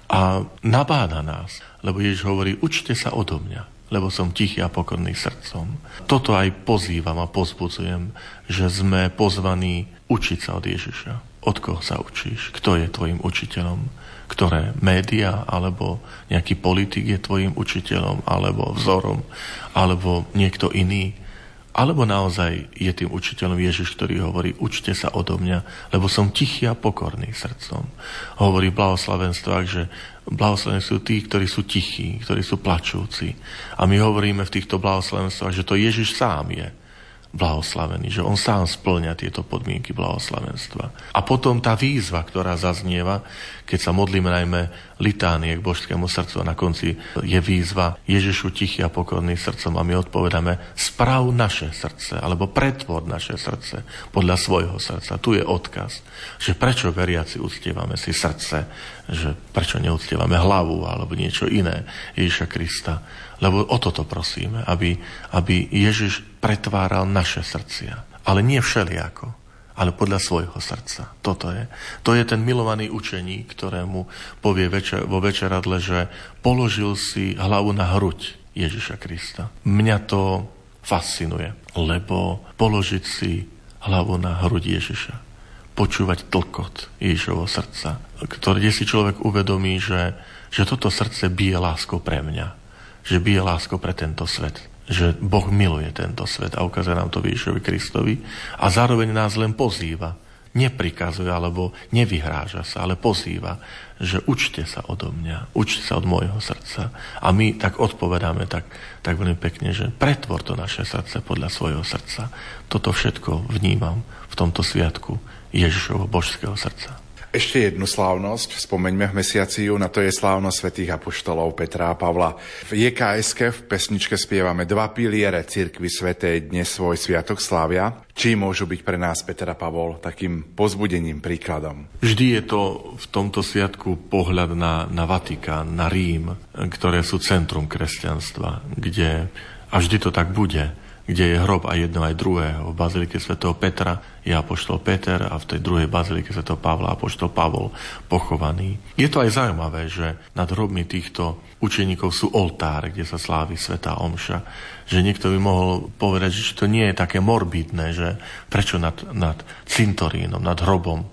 a nabáda nás. Lebo Ježiš hovorí, učte sa odo mňa, lebo som tichý a pokorný srdcom. Toto aj pozývam a pozbudzujem, že sme pozvaní učiť sa od Ježiša. Od koho sa učíš? Kto je tvojim učiteľom? Ktoré média alebo nejaký politik je tvojim učiteľom alebo vzorom alebo niekto iný? Alebo naozaj je tým učiteľom Ježiš, ktorý hovorí, učte sa odo mňa, lebo som tichý a pokorný srdcom. Hovorí v blahoslavenstvách, že blahoslavení sú tí, ktorí sú tichí, ktorí sú plačúci. A my hovoríme v týchto blahoslavenstvách, že to Ježiš sám je blahoslavený, že on sám spĺňa tieto podmienky blahoslavenstva. A potom tá výzva, ktorá zaznieva, keď sa modlíme najmä litánie k božskému srdcu a na konci je výzva Ježišu tichý a pokorný srdcom a my odpovedáme sprav naše srdce, alebo pretvor naše srdce podľa svojho srdca. Tu je odkaz, že prečo veriaci uctievame si srdce, že prečo neuctievame hlavu alebo niečo iné Ježiša Krista. Lebo o toto prosíme, aby Ježiš pretváral naše srdcia. Ale nie všeliako, ale podľa svojho srdca. To je ten milovaný učeník, ktorému povie vo večeradle, že položil si hlavu na hruď Ježiša Krista. Mňa to fascinuje, lebo položiť si hlavu na hruď Ježiša, počúvať tlkot Ježišovho srdca, kde si človek uvedomí, že toto srdce bije láskou pre mňa, že bije láskou pre tento svet, že Boh miluje tento svet a ukazuje nám to Ježišovi Kristovi a zároveň nás len pozýva, neprikazuje alebo nevyhráža sa, ale pozýva, že učte sa odo mňa, učte sa od môjho srdca. A my tak odpovedáme tak veľmi pekne, že pretvor to naše srdce podľa svojho srdca. Toto všetko vnímam v tomto sviatku Ježišovho božského srdca. Ešte jednu slávnosť, spomeňme v mesiaci jún, a to je slávnosť svätých apoštolov Petra a Pavla. V JKS-ke v pesničke spievame dva piliere cirkvi svätej dnes svoj sviatok slávia. Či môžu byť pre nás Peter a Pavol takým povzbudením, príkladom? Vždy je to v tomto sviatku pohľad na Vatikán, na Rím, ktoré sú centrum kresťanstva, kde, a vždy to tak bude, kde je hrob aj jedno, aj druhého. V bazilike svätého Petra je apoštol Peter a v tej druhej bazilike svätého Pavla apoštol Pavol pochovaný. Je to aj zaujímavé, že nad hrobmi týchto učeníkov sú oltáre, kde sa slávi svätá omša. Že niekto by mohol povedať, že to nie je také morbidné, že prečo nad cintorínom, nad hrobom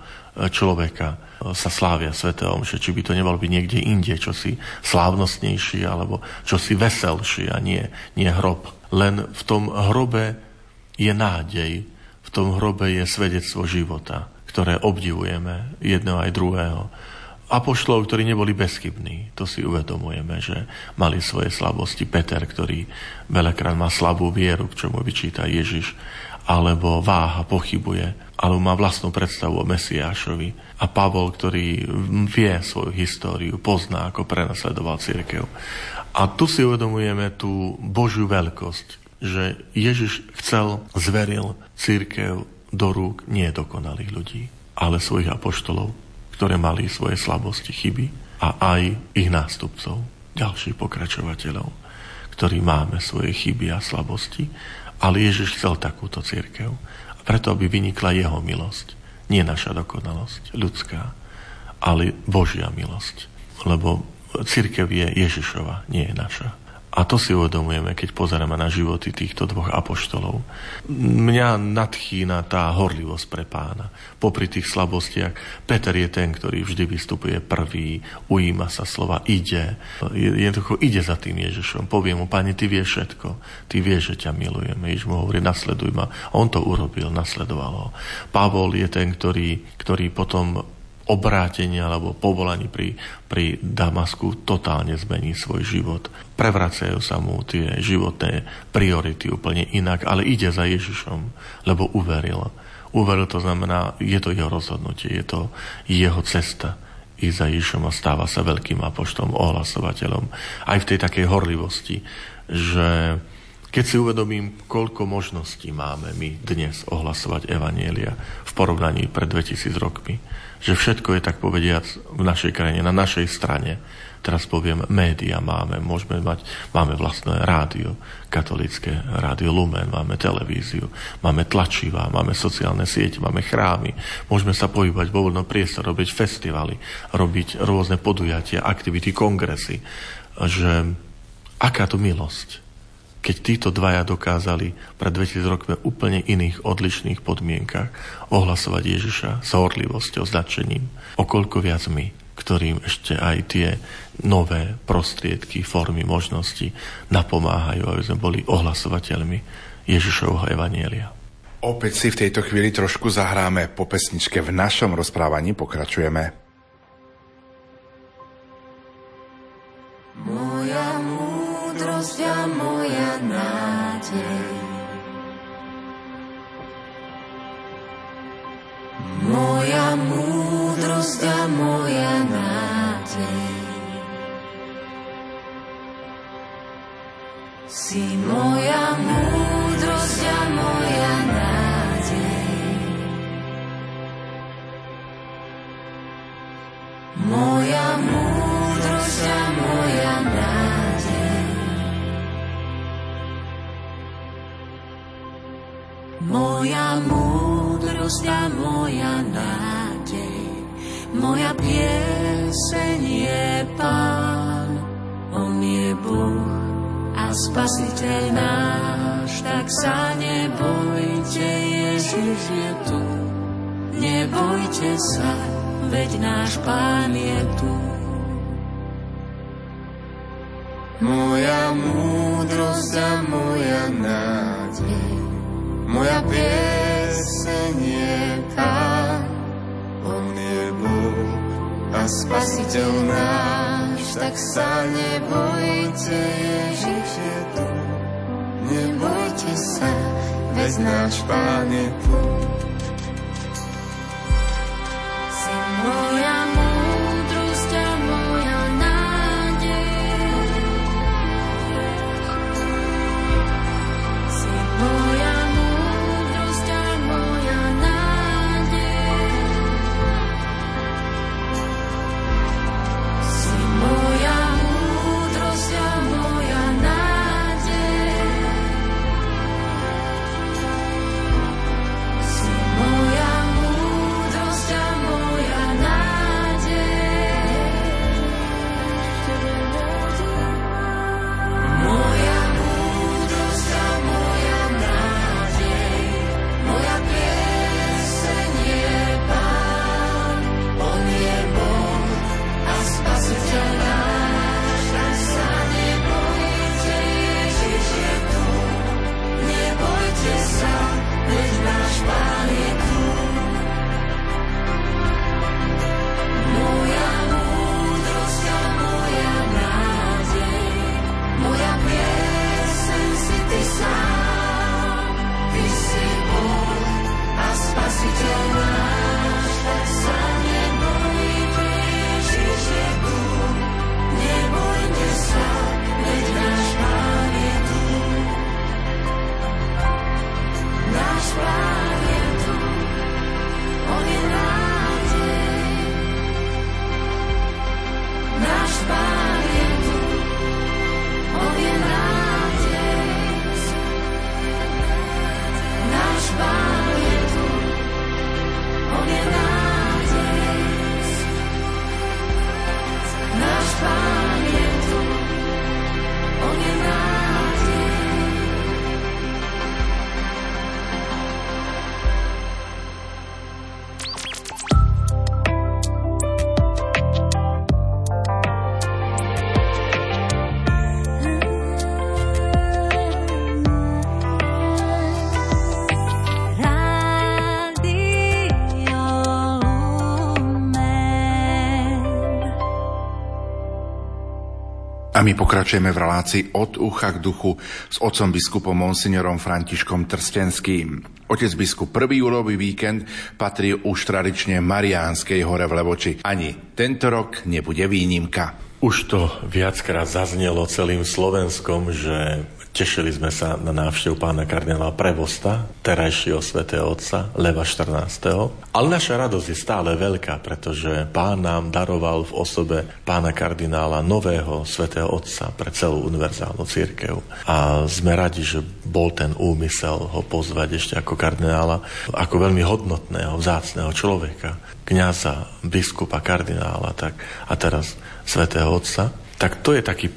človeka sa slávia sväté omše, či by to nemalo byť niekde inde, čosi slávnostnejšie alebo čosi veselšie a nie hrob. Len v tom hrobe je nádej, v tom hrobe je svedectvo života, ktoré obdivujeme jedného aj druhého. Apoštolov, ktorí neboli bezchybní, to si uvedomujeme, že mali svoje slabosti. Peter, ktorý veľakrát má slabú vieru, k čomu vyčíta Ježiš, alebo váha, pochybuje, alebo má vlastnú predstavu o Mesiášovi. A Pavol, ktorý vie svoju históriu, pozná, ako prenasledoval cirkev. A tu si uvedomujeme tú Božiu veľkosť, že Ježiš zveril cirkev do rúk nie dokonalých ľudí, ale svojich apoštolov, ktoré mali svoje slabosti, chyby, a aj ich nástupcov, ďalších pokračovateľov, ktorí máme svoje chyby a slabosti. Ale Ježiš chcel takúto cirkev. A preto, aby vynikla jeho milosť. Nie naša dokonalosť, ľudská, ale Božia milosť. Lebo cirkev je Ježišova, nie je naša. A to si uvedomujeme, keď pozeráme na životy týchto dvoch apoštolov. Mňa nadchýna tá horlivosť pre Pána. Popri tých slabostiach, Peter je ten, ktorý vždy vystupuje prvý, ujíma sa slova, ide za tým Ježišom. Povie mu: Pane, ty vieš všetko, ty vieš, že ťa milujem. Ježiš mu hovorí: nasleduj ma. A on to urobil, nasledoval ho. Pavol je ten, ktorý potom obrátenie alebo povolaní pri Damasku totálne zmení svoj život. Prevracajú sa mu tie životné priority úplne inak, ale ide za Ježišom, lebo uveril. Uveril, to znamená, je to jeho rozhodnutie, je to jeho cesta. Ísť za Ježišom a stáva sa veľkým apoštolom, ohlasovateľom. Aj v tej takej horlivosti, že keď si uvedomím, koľko možností máme my dnes ohlasovať evanjelia v porovnaní pred 2000 rokmi, že všetko je, tak povediac, v našej krajine, na našej strane. Teraz poviem, média máme vlastné rádio, katolícke rádio Lumen, máme televíziu, máme tlačivá, máme sociálne siete, máme chrámy, môžeme sa pohybovať vo voľnom priestore, robiť festivaly, robiť rôzne podujatia, aktivity, kongresy. Že aká to milosť, keď títo dvaja dokázali pred 2000 rokmi v úplne iných odlišných podmienkach ohlasovať Ježiša s horlivosťou, značením. O koľko viac my, ktorým ešte aj tie nové prostriedky, formy, možnosti napomáhajú, aby sme boli ohlasovateľmi Ježišovho evanjelia. Opäť si v tejto chvíli trošku zahráme po pesničke. V našom rozprávaní pokračujeme. Moja múdrosť a moja nádej, moja múdrosť a moja nádej, si moja múdrosť a moja nádej, moja múdrosť a moja nádej, moja múdrosť a moja nádej, moja pieseň je Pán, on je Boh a Spasiteľ náš, tak sa nebojte, Ježiš je tu, nebojte sa, veď náš Pán je tu. Moja múdrosť a moja nádej, moja pieseň je Pán, on je Boh a Spasiteľ náš, tak sa nebojte, Ježiš je tu, nebojte sa, veď náš Pán je tu. Si môj A my pokračujeme v relácii Od ucha k duchu s otcom biskupom monsignorom Františkom Trstenským. Otec biskup, 1. júlový víkend patrí už tradične Mariánskej hore v Levoči. Ani tento rok nebude výnimka. Už to viackrát zaznelo celým Slovenskom, že tešili sme sa na návštevu pána kardinála Prevosta, terajšieho svätého otca Leva 14. Ale naša radosť je stále veľká, pretože pán nám daroval v osobe pána kardinála nového svätého otca pre celú univerzálnu cirkev. A sme radi, že bol ten úmysel ho pozvať ešte ako kardinála, ako veľmi hodnotného, vzácneho človeka, kňaza, biskupa, kardinála, tak a teraz svätého otca. Tak to je taký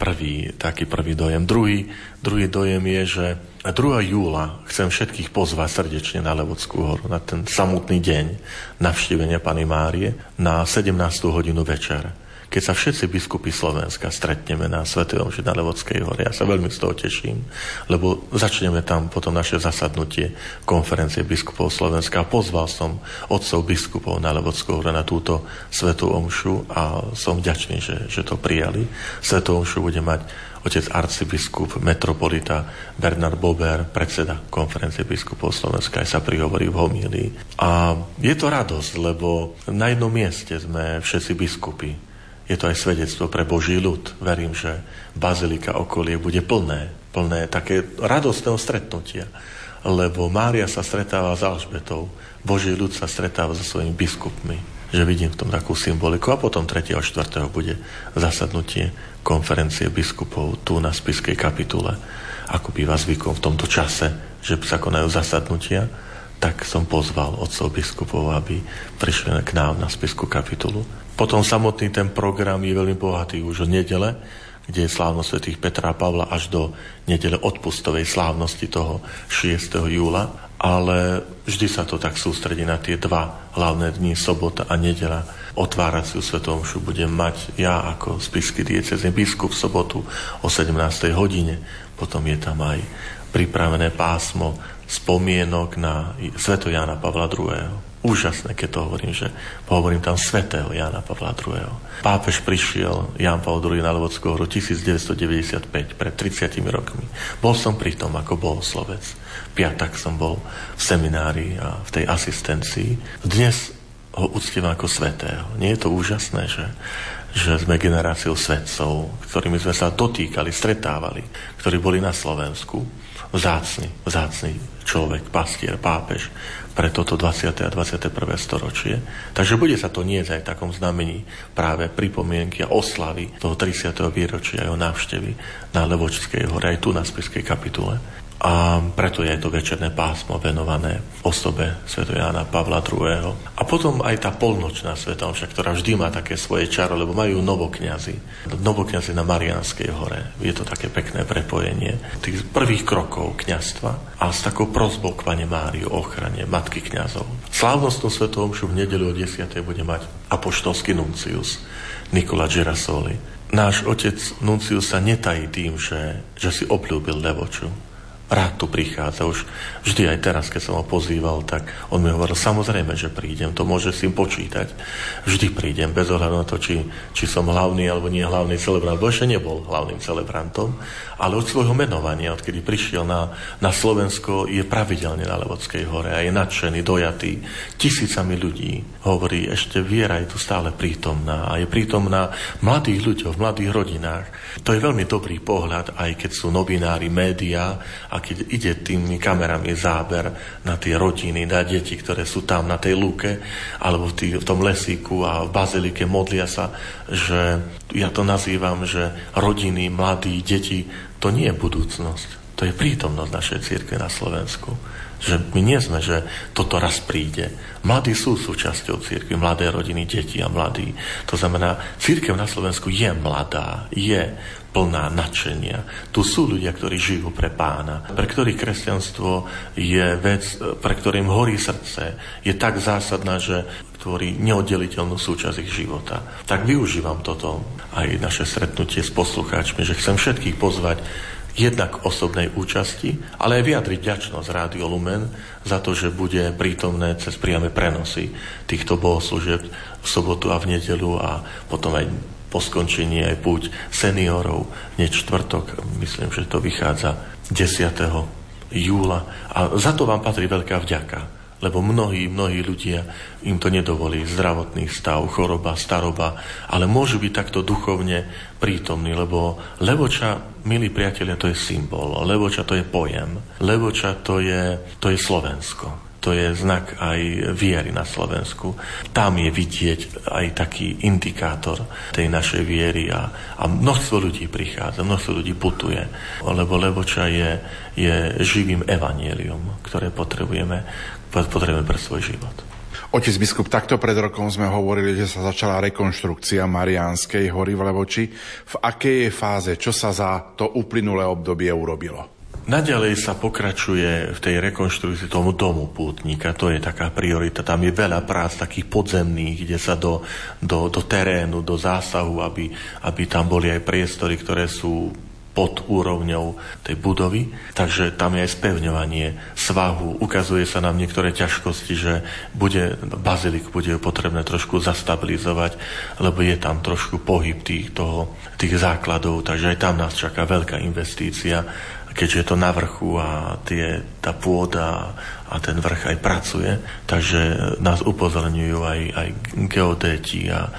prvý dojem. Druhý dojem je, že 2. júla chcem všetkých pozvať srdečne na Levockú horu, na ten samotný deň navštívenia Panny Márie na 17. hodinu večer, keď sa všetci biskupy Slovenska stretneme na svätej omši na Levockej hore. Ja sa veľmi z toho teším, lebo začneme tam potom naše zasadnutie konferencie biskupov Slovenska. Pozval som otcov biskupov na Levockú horu na túto svätú omšu a som vďačný, že to prijali. Svätú omšu bude mať otec arcibiskup, metropolita Bernard Bober, predseda konferencie biskupov Slovenska, aj sa prihovorí v homílii. A je to radosť, lebo na jednom mieste sme všetci biskupy. Je to aj svedectvo pre Boží ľud. Verím, že bazilika okolie bude plné také radostného stretnutia. Lebo Mária sa stretáva s Alžbetou, Boží ľud sa stretáva so svojimi biskupmi. Že vidím v tom takú symboliku. A potom 3. a 4. bude zasadnutie konferencie biskupov tu na Spišskej kapitule. Ako býva zvykom v tomto čase, že sa konajú zasadnutia, tak som pozval otcov biskupov, aby prišli k nám na Spišskú kapitulu. Potom samotný ten program je veľmi bohatý už od nedele, kde je slávnosť svätých Petra a Pavla až do nedele odpustovej slávnosti toho 6. júla, ale vždy sa to tak sústredí na tie dva hlavné dni, sobota a nedeľa. Otváraciu svätú omšu budem mať ja ako spišský diecézny biskup v sobotu o 17. hodine. Potom je tam aj pripravené pásmo spomienok na svätého Jána Pavla II. Úžasné, keď to hovorím tam svätého Jána Pavla II. Pápež prišiel, Ján Pavel II na Levockú horu 1995, pred 30 rokmi. Bol som pri tom ako bohoslovec. Piatak som bol v seminárii a v tej asistencii. Dnes ho uctievam ako svätého. Nie je to úžasné, že sme generáciou svätcov, ktorými sme sa dotýkali, stretávali, ktorí boli na Slovensku. Vzácny človek, pastier, pápež pre toto 20. a 21. storočie. Takže bude sa to niesť aj v takom znamení práve pripomienky a oslavy toho 30. výročia jeho návštevy na Levočskej hore, aj tu na Spišskej kapitule. A preto je aj to večerné pásmo venované osobe svätého Jána Pavla II. A potom aj tá polnočná svätá omša, ktorá vždy má také svoje čaro, lebo majú novokňazi na Mariánskej hore. Je to také pekné prepojenie tých prvých krokov kňazstva a s takou prosbou k Panne Márii o ochrane matky kňazov. Slávnostnú svätú omšu v nedeľu o 10. bude mať apoštolský nuncius Nikola Girasoli. Náš otec nuncius sa netají tým, že si obľúbil Levoču. Rád tu prichádza už vždy, aj teraz, keď som ho pozýval, tak on mi hovoril, samozrejme, že prídem, to môže si počítať. Vždy prídem, bez ohľadu na to, či som hlavný alebo nie hlavný celebrant, bo ešte nebol hlavným celebrantom, ale od svojho menovania, odkedy prišiel na Slovensko, je pravidelne na Levockej hore a je nadšený, dojatý tisícami ľudí. Hovorí, ešte viera je tu stále prítomná a je prítomná mladých ľuďoch, v mladých rodinách. To je veľmi dobrý pohľad, aj keď sú novinári, médiá, a keď ide tými kamerami záber na tie rodiny, na deti, ktoré sú tam na tej lúke alebo v tom lesíku a v bazilike modlia sa, že ja to nazývam, že rodiny, mladí, deti, to nie je budúcnosť. To je prítomnosť našej cirkvi na Slovensku. Že my nie sme, že toto raz príde. Mladí sú súčasťou cirkvi, mladé rodiny, deti a mladí. To znamená, cirkev na Slovensku je mladá, je plná nadšenia. Tu sú ľudia, ktorí žijú pre Pána, pre ktorých kresťanstvo je vec, pre ktorým horí srdce, je tak zásadná, že tvorí neoddeliteľnú súčasť ich života. Tak využívam toto aj naše stretnutie s poslucháčmi, že chcem všetkých pozvať jednak osobnej účasti, ale aj vyjadriť vďačnosť Rádiu Lumen za to, že bude prítomné cez priame prenosy týchto bohoslúžieb v sobotu a v nedeľu a potom aj po skončení aj púť seniorov, hneď štvrtok, myslím, že to vychádza 10. júla. A za to vám patrí veľká vďaka, lebo mnohí ľudia im to nedovolí, zdravotný stav, choroba, staroba, ale môžu byť takto duchovne prítomní, lebo Levoča, milí priatelia, to je symbol, Levoča to je pojem, Levoča to je Slovensko. To je znak aj viery na Slovensku. Tam je vidieť aj taký indikátor tej našej viery a množstvo ľudí prichádza, množstvo ľudí putuje, lebo Levoča je živým evanjelium, ktoré potrebujeme pre svoj život. Otec biskup, takto pred rokom sme hovorili, že sa začala rekonštrukcia Mariánskej hory v Levoči. V akej je fáze? Čo sa za to uplynulé obdobie urobilo? Naďalej sa pokračuje v tej rekonštrukcii tomu domu pútnika, to je taká priorita. Tam je veľa prác takých podzemných, ide sa do terénu, do zásahu, aby tam boli aj priestory, ktoré sú pod úrovňou tej budovy. Takže tam je aj spevňovanie svahu. Ukazuje sa nám niektoré ťažkosti, že bazilik bude potrebné trošku zastabilizovať, lebo je tam trošku pohyb tých základov, takže aj tam nás čaká veľká investícia, keďže je to na vrchu a tá pôda a ten vrch aj pracuje. Takže nás upozorňujú aj geodéti a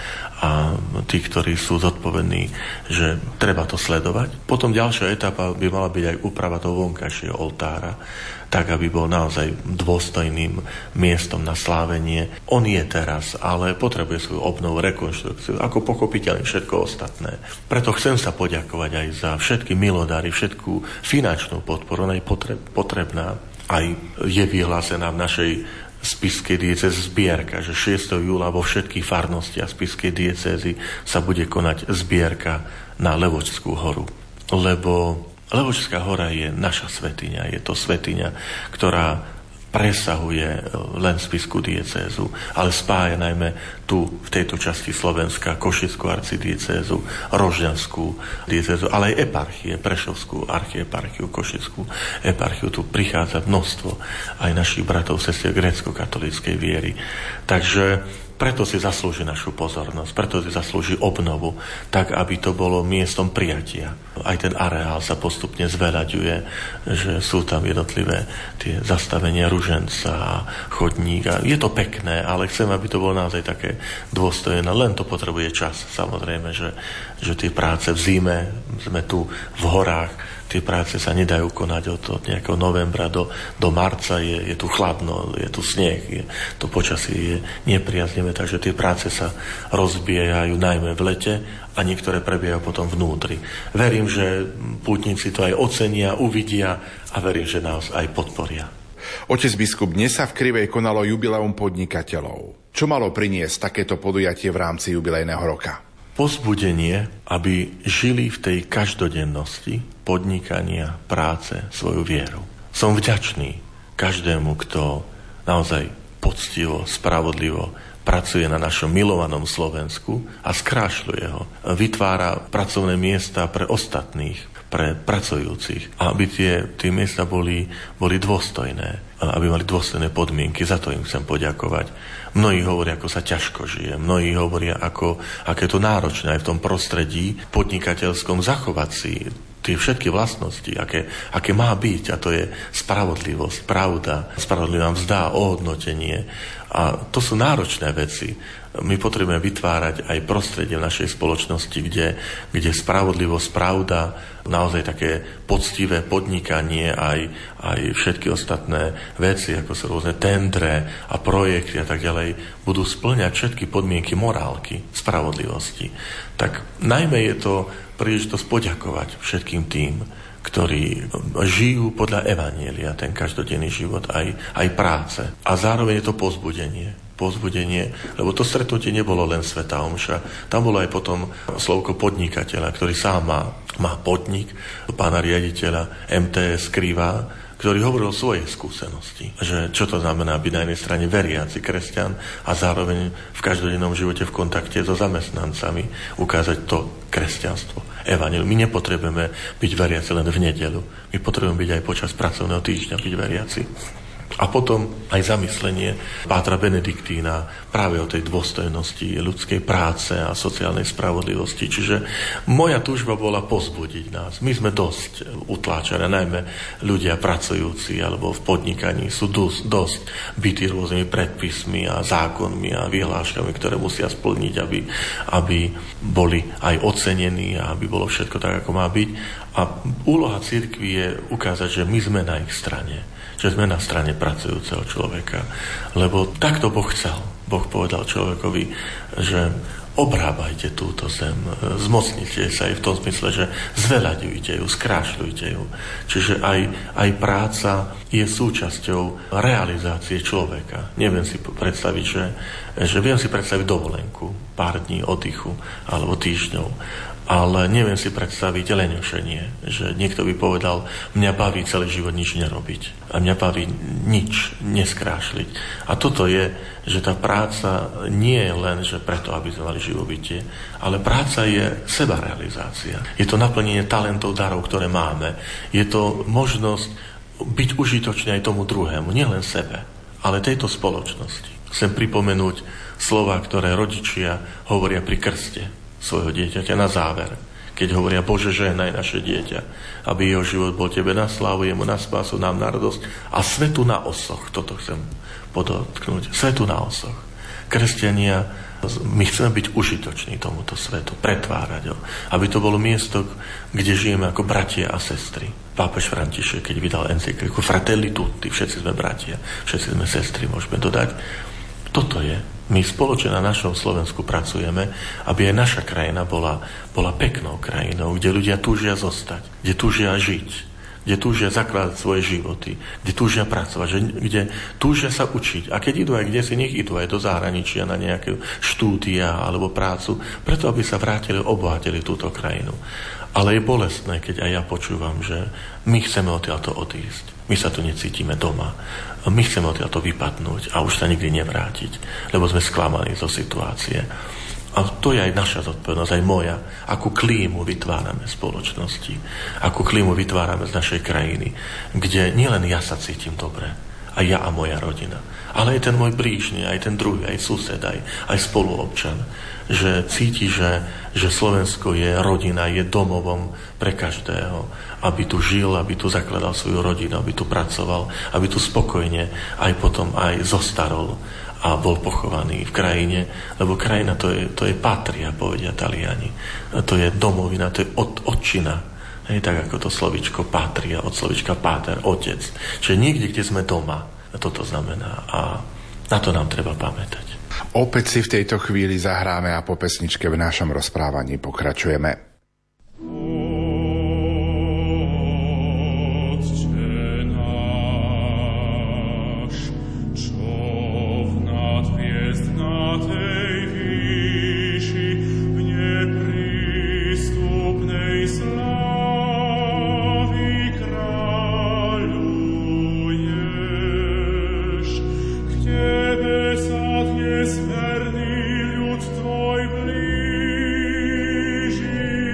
tí, ktorí sú zodpovední, že treba to sledovať. Potom ďalšia etapa by mala byť aj úprava toho vonkajšieho oltára, tak, aby bol naozaj dôstojným miestom na slávenie. On je teraz, ale potrebuje svoju obnovu, rekonštrukciu, ako pochopiteľne všetko ostatné. Preto chcem sa poďakovať aj za všetky milodáry, všetkú finančnú podporu, ona je potrebná. Aj je vyhlásená v našej spišskej diecézy zbierka, že 6. júla vo všetkých farnostiach spišskej diecézy sa bude konať zbierka na Levočskú horu. Lebo Levočská hora je naša svätyňa, je to svätyňa, ktorá presahuje len spišskú diecézu, ale spája najmä tu, v tejto časti Slovenska, Košickú arcidiecézu, Rožňanskú diecézu, ale aj eparchie, Prešovskú archieparchiu, Košickú eparchiu. Tu prichádza množstvo aj našich bratov, sestier grécko-katolíckej viery. Takže preto si zaslúži našu pozornosť, preto si zaslúži obnovu, tak aby to bolo miestom prijatia. Aj ten areál sa postupne zveľaďuje, že sú tam jednotlivé tie zastavenia ruženca a chodník. A je to pekné, ale chcem, aby to bolo naozaj také dôstojné. Len to potrebuje čas, samozrejme, že tie práce v zime, sme tu v horách, tie práce sa nedajú konať od nejakého novembra do marca, je tu chladno, je tu sneh, to počasie je nepriaznivé, takže tie práce sa rozbiehajú najmä v lete a niektoré prebiehajú potom vnútri. Verím, že pútnici to aj ocenia, uvidia a verím, že nás aj podporia. Otec biskup, dnes sa v Krivej konalo jubileum podnikateľov. Čo malo priniesť takéto podujatie v rámci jubilejného roka? Povzbudenie, aby žili v tej každodennosti podnikania, práce, svoju vieru. Som vďačný každému, kto naozaj poctivo, spravodlivo pracuje na našom milovanom Slovensku a skrášľuje ho. Vytvára pracovné miesta pre ostatných, pre pracujúcich. A aby tie miesta boli dôstojné, aby mali dôstojné podmienky. Za to im chcem poďakovať. Mnohí hovoria, ako sa ťažko žije. Mnohí hovoria, aké to náročné aj v tom prostredí podnikateľskom zachovať si tie všetky vlastnosti, aké má byť. A to je spravodlivosť, pravda, spravodlivá mzda, ohodnotenie. A to sú náročné veci. My potrebujeme vytvárať aj prostredie v našej spoločnosti, kde spravodlivosť, pravda, naozaj také poctivé podnikanie, aj všetky ostatné veci, ako sú rôzne tendre a projekty a tak ďalej, budú spĺňať všetky podmienky morálky, spravodlivosti. Tak najmä je to príležitosť poďakovať všetkým tým, ktorí žijú podľa evanjelia, ten každodenný život, aj práce. A zároveň je to povzbudenie, lebo to stretnutie nebolo len svätá omša, tam bolo aj potom slovko podnikateľa, ktorý sám má podnik, pána riaditeľa MTS Krivá, ktorý hovoril o svojej skúsenosti, že čo to znamená byť na jednej strane veriaci kresťan a zároveň v každodennom živote v kontakte so zamestnancami ukázať to kresťanstvo, evanjelium. My nepotrebujeme byť veriaci len v nedeľu, my potrebujeme byť aj počas pracovného týždňa byť veriaci. A potom aj zamyslenie pátra Benediktína práve o tej dôstojnosti ľudskej práce a sociálnej spravodlivosti. Čiže moja túžba bola pozbudiť nás. My sme dosť utláčaní, najmä ľudia pracujúci alebo v podnikaní sú dosť bytí rôznymi predpismi a zákonmi a vyhláškami, ktoré musia splniť, aby boli aj ocenení a aby bolo všetko tak, ako má byť. A úloha cirkvi je ukázať, že my sme na ich strane. Že sme na strane pracujúceho človeka. Lebo takto Boh chcel. Boh povedal človekovi, že obrábajte túto zem, zmocnite sa aj v tom smysle, že zveľaďujte ju, skrášľujte ju. Čiže aj práca je súčasťou realizácie človeka. Neviem si predstaviť, že viem si predstaviť dovolenku, pár dní oddychu alebo týždňov. Ale neviem si predstaviť leňošenie, že niekto by povedal, mňa baví celý život nič nerobiť a mňa baví nič neskrášliť. A toto je, že tá práca nie je len, že preto, aby sme mali živobytie, ale práca je sebarealizácia. Je to naplnenie talentov, darov, ktoré máme. Je to možnosť byť užitočný aj tomu druhému, nielen sebe, ale tejto spoločnosti. Chcem pripomenúť slova, ktoré rodičia hovoria pri krste svojho dieťaťa na záver, keď hovoria, Bože, žehnaj naše dieťa, aby jeho život bol Tebe na slávu, jemu na spásu, nám na radosť a svetu na osoch. Toto chcem podotknúť. Svetu na osoch. Kresťania, my chceme byť užitoční tomuto svetu, pretvárať ho, aby to bolo miesto, kde žijeme ako bratia a sestry. Pápež František, keď vydal encykliku Fratelli Tutti, všetci sme bratia, všetci sme sestry, môžeme dodať. Toto je. My spoločne na našom Slovensku pracujeme, aby aj naša krajina bola peknou krajinou, kde ľudia túžia zostať, kde túžia žiť, kde túžia zakladať svoje životy, kde túžia pracovať, kde túžia sa učiť. A keď idú aj kde si, nech idú aj do zahraničia na nejaké štúdia alebo prácu, preto aby sa vrátili, obohatili túto krajinu. Ale je bolestné, keď aj ja počúvam, že my chceme odtiaľto odísť. My sa tu necítime doma. My chceme odtiaľto vypadnúť a už sa nikdy nevrátiť, lebo sme sklamaní zo situácie. A to je aj naša zodpovednosť, aj moja. Akú klímu vytvárame v spoločnosti, akú klímu vytvárame z našej krajiny, kde nielen ja sa cítim dobre, aj ja a moja rodina, ale aj ten môj blížny, aj ten druhý, aj sused, aj spoluobčan, že cíti, že Slovensko je rodina, je domovom pre každého, aby tu žil, aby tu zakladal svoju rodinu, aby tu pracoval, aby tu spokojne aj potom aj zostarol a bol pochovaný v krajine, lebo krajina to je patria, povedia Taliani. To je domovina, to je otčina. Hej, tak ako to slovičko patria, od slovička pater, otec. Čiže niekde, kde sme doma, toto znamená. A na to nám treba pamätať. Opäť si v tejto chvíli zahráme a po pesničke v našom rozprávaní pokračujeme. Verny ľud Tvoj blíži.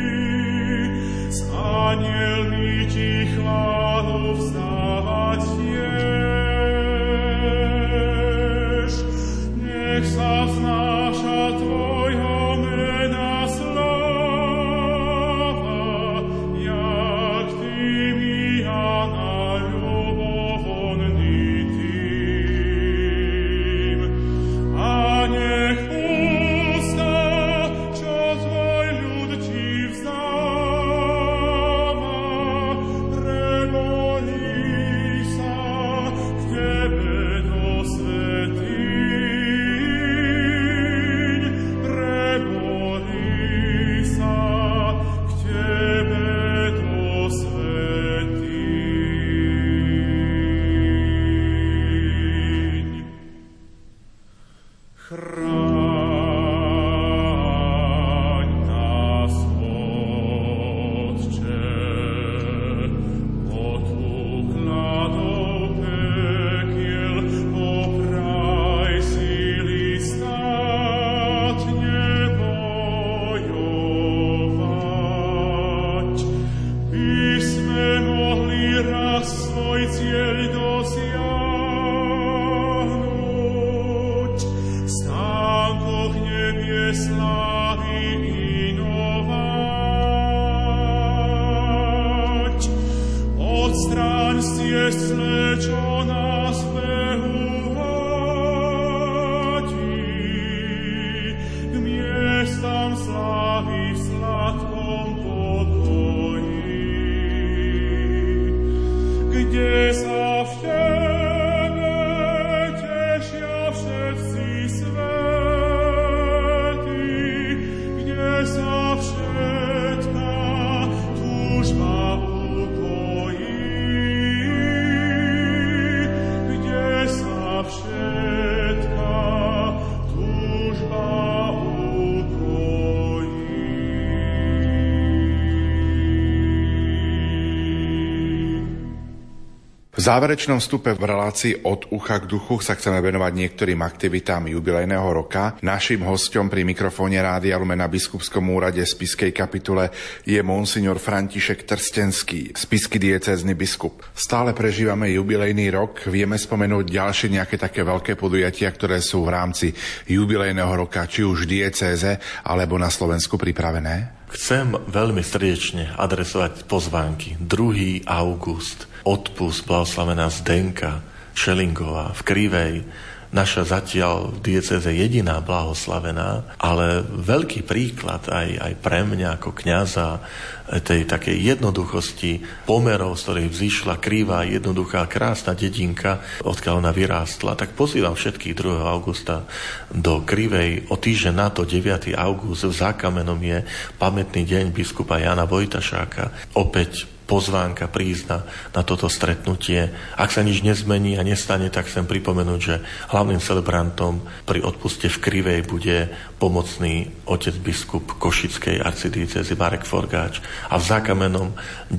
V záverečnom vstupe v relácii Od ucha k duchu sa chceme venovať niektorým aktivitám jubilejného roka. Naším hosťom pri mikrofóne Rádia Lumen na Biskupskom úrade Spišskej kapitule je monsignor František Trstenský, spišský diecézny biskup. Stále prežívame jubilejný rok. Vieme spomenúť ďalšie nejaké také veľké podujatia, ktoré sú v rámci jubilejného roka, či už v diecéze alebo na Slovensku pripravené? Chcem veľmi srdečne adresovať pozvánky. 2. august, odpust blahoslavená Zdenka Šelingová v Krivej, naša zatiaľ v diecéze jediná blahoslavená, ale veľký príklad aj pre mňa ako kňaza tej takej jednoduchosti pomerov, z ktorých vzýšla krivá, jednoduchá, krásna dedinka, odkiaľ ona vyrástla. Tak pozývam všetkých 2. augusta do Krivej. O týždeň na to 9. august v Zákamenom je pamätný deň biskupa Jana Vojtašáka. Opäť pozvánka prísť na toto stretnutie. Ak sa nič nezmení a nestane, tak chcem pripomenúť, že hlavným celebrantom pri odpuste v Krivej bude pomocný otec biskup Košickej arcidiecézy Marek Forgáč a v Zákamenom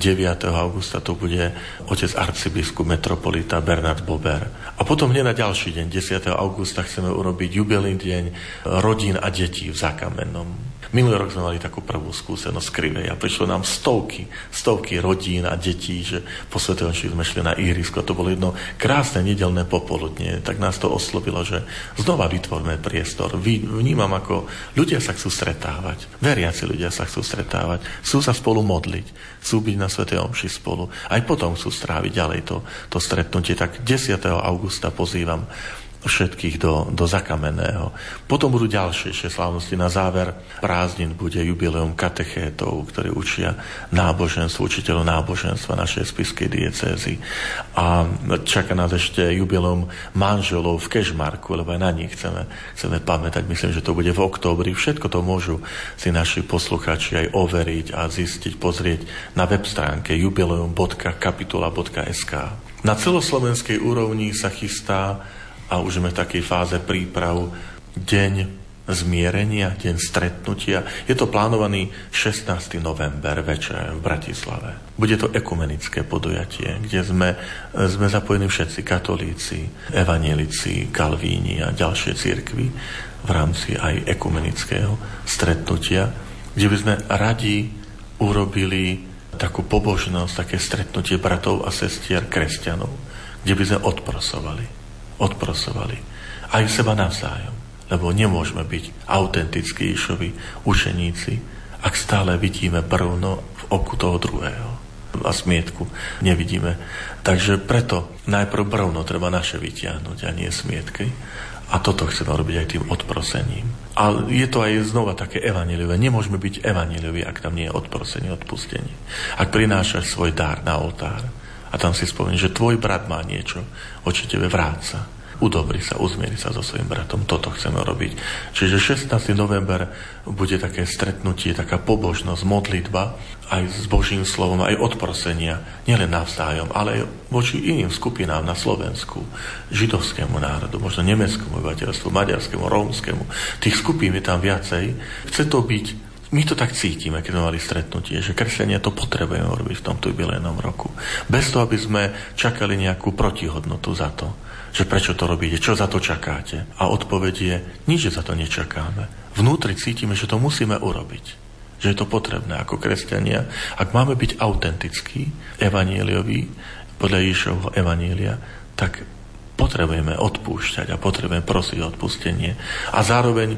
9. augusta to bude otec arcibiskup metropolita Bernard Bober. A potom hneď na ďalší deň, 10. augusta, chceme urobiť jubilejný deň rodín a detí v Zákamenom. Minulý rok sme mali takú prvú skúsenosť z Krivej a prišlo nám stovky rodín a detí, že po Svätej omši sme šli na ihrisko. To bolo jedno krásne nedeľné popoludnie. Tak nás to oslovilo, že znova vytvorme priestor. Vnímam, ako ľudia sa chcú stretávať. Veriaci ľudia sa chcú stretávať. Chcú sa spolu modliť. Chcú byť na Svätej omši spolu. Aj potom chcú stráviť ďalej to stretnutie. Tak 10. augusta pozývam všetkých do Zakamenného. Potom budú ďalšie slávnosti. Na záver prázdnin bude jubileum katechétov, ktorí učia náboženstvo, učiteľov náboženstva našej spišskej diecézy. A čaká nás ešte jubileum manželov v Kežmarku, lebo aj na nich chceme pamätať. Myslím, že to bude v októbri. Všetko to môžu si naši poslucháči aj overiť a zistiť, pozrieť na web stránke jubileum.kapitula.sk. Na celoslovenskej úrovni sa chystá a už sme v takej fáze príprav deň zmierenia, deň stretnutia. Je to plánovaný 16. november večer v Bratislave. Bude to ekumenické podujatie, kde sme zapojení všetci katolíci, evanjelici, kalvíni a ďalšie cirkvi v rámci aj ekumenického stretnutia, kde by sme radi urobili takú pobožnosť, také stretnutie bratov a sestier kresťanov, kde by sme odprosovali aj seba navzájom, lebo nemôžeme byť autentickí Ježišovi učeníci, ak stále vidíme brvno v oku toho druhého a smietku nevidíme. Takže preto najprv brvno treba naše vytiahnuť a nie smietky. A toto chceme robiť aj tým odprosením. A je to aj znova také evanjeliové. Nemôžeme byť evanjelioví, ak tam nie je odprosenie, odpustenie. Ak prinášaš svoj dar na oltár a tam si spomeň, že tvoj brat má niečo, voči tebe vráca. Udobri sa, uzmieri sa so svojím bratom. Toto chceme robiť. Čiže 16. november bude také stretnutie, taká pobožnosť, modlitba aj s Božím slovom, aj odprosenia. Nielen navzájom, ale aj voči iným skupinám na Slovensku. Židovskému národu, možno nemeckému obyvateľstvu, maďarskému, rómskému. Tých skupín je tam viacej. Chce to byť. My to tak cítime, keď sme mali stretnutie, že kresťania to potrebujeme robiť v tomto jubilejnom roku. Bez toho, aby sme čakali nejakú protihodnotu za to, že prečo to robíte, čo za to čakáte. A odpoveď je, nič za to nečakáme. Vnútri cítime, že to musíme urobiť. Že je to potrebné ako kresťania. Ak máme byť autentickí, evanjelioví, podľa Ježišovho evanjelia, tak potrebujeme odpúšťať a potrebujeme prosiť o odpustenie. A zároveň,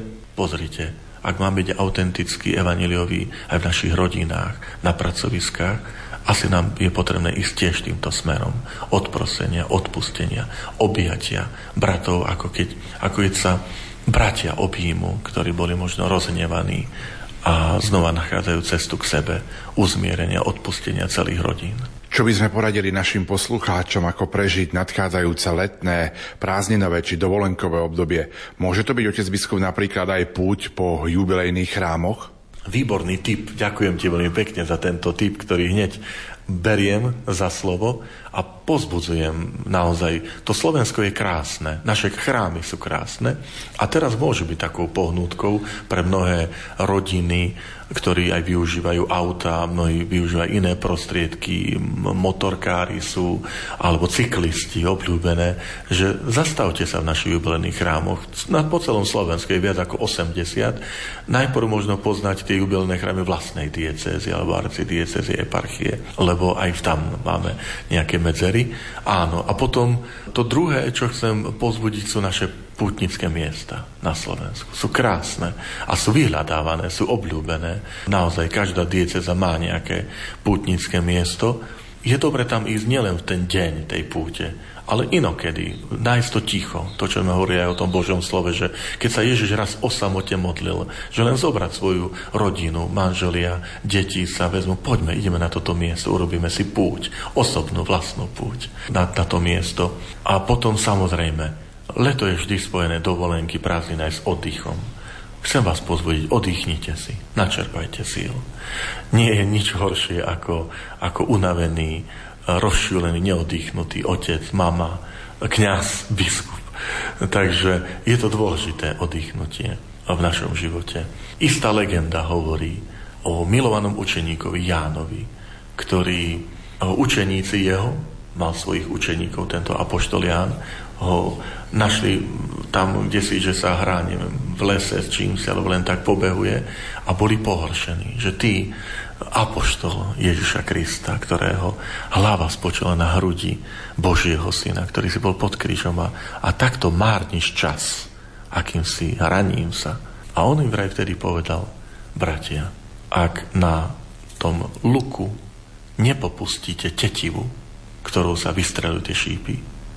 pozrite, ak máme byť autentickí evanjelioví aj v našich rodinách, na pracoviskách, Asi nám je potrebné ísť tiež týmto smerom. Odprosenia, odpustenia, objatia bratov, ako keď sa bratia objímu, ktorí boli možno rozhnevaní a znova nachádzajú cestu k sebe, uzmierenia, odpustenia celých rodín. Čo by sme poradili našim poslucháčom, ako prežiť nadchádzajúce letné, prázdninové či dovolenkové obdobie? Môže to byť, otec biskup, napríklad aj púť po jubilejných chrámoch? Výborný tip. Ďakujem ti veľmi pekne za tento tip, ktorý hneď beriem za slovo a pozbudzujem naozaj. To Slovensko je krásne, naše chrámy sú krásne a teraz môže byť takou pohnútkou pre mnohé rodiny, ktorí aj využívajú auta, mnohí využívajú iné prostriedky, motorkári sú, alebo cyklisti obľúbené, že zastavte sa v našich jubilejných chrámoch. Po celom Slovensku je viac ako 80. Najprv možno poznať tie jubilejné chrámy vlastnej diecézy alebo arcidiecézy, eparchie, lebo aj tam máme nejaké medzery. Áno, a potom to druhé, čo chcem pozbudiť, sú naše pútnické miesta na Slovensku. Sú krásne a sú vyhľadávané, sú obľúbené. Naozaj každá diecéza má nejaké pútnické miesto. Je dobre tam ísť nielen v ten deň tej púte, ale inokedy, nájsť to ticho. To, čo sme hovorili aj o tom Božom slove, že keď sa Ježiš raz o samote modlil, že len zobrať svoju rodinu, manželia, deti sa vezmú, poďme, ideme na toto miesto, urobíme si púť, osobnú, vlastnú púť na to miesto. A potom samozrejme, leto je vždy spojené dovolenky, prázdniny aj s oddychom. Chcem vás pozbudiť, oddychnite si, načerpajte síl. Nie je nič horšie ako unavený, rozšúlený, neoddychnutý otec, mama, kňaz, biskup. Takže je to dôležité oddychnutie v našom živote. Istá legenda hovorí o milovanom učeníkovi Jánovi, ktorý učeníci jeho, mal svojich učeníkov, tento apoštol Ján, ho našli tam, kde si, že sa hrá, neviem, v lese s čím si, alebo len tak pobehuje a boli pohoršení, že ty, apoštol Ježiša Krista, ktorého hlava spočila na hrudi Božieho syna, ktorý si bol pod krížom a takto márniš čas, akýmsi hraním sa. A on im vraj vtedy povedal, bratia, ak na tom luku nepopustíte tetivu, ktorou sa vystrelujú tie šípy,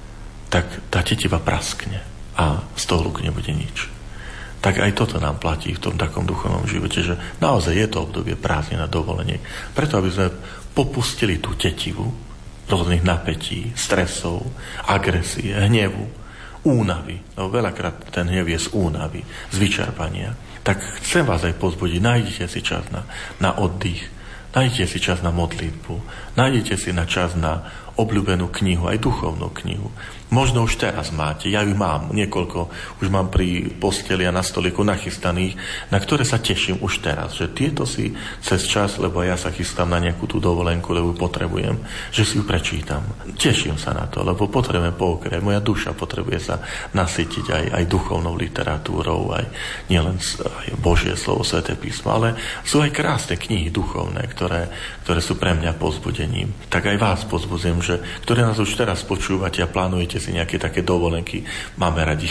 tak tá tetiva praskne a z toho luku nebude nič. Tak aj toto nám platí v tom takom duchovnom živote, že naozaj je to obdobie prázdnin a dovolenie. Preto, aby sme popustili tú tetivu rôznych napätí, stresov, agresie, hnevu, únavy. No veľakrát ten hnev je z únavy, z vyčerpania. Tak chcem vás aj pozbudiť, nájdete si čas na oddych, nájdete si čas na modlitbu, nájdete si na čas na obľúbenú knihu, aj duchovnú knihu. Možno už teraz máte, ja ju mám, niekoľko, už mám pri posteli a na stoliku nachystaných, na ktoré sa teším už teraz, že tieto si cez čas, lebo ja sa chystám na nejakú tú dovolenku, lebo ju potrebujem, že si ju prečítam. Teším sa na to, lebo potrebujem pookrieť, moja duša potrebuje sa nasytiť aj duchovnou literatúrou, aj nielen aj Božie slovo, Sväté písmo, ale sú aj krásne knihy duchovné, ktoré sú pre mňa povzbudením. Tak aj vás povzbudzujem, že ktoré nás už teraz počúvate a plánujete si nejaké také dovolenky. Máme radi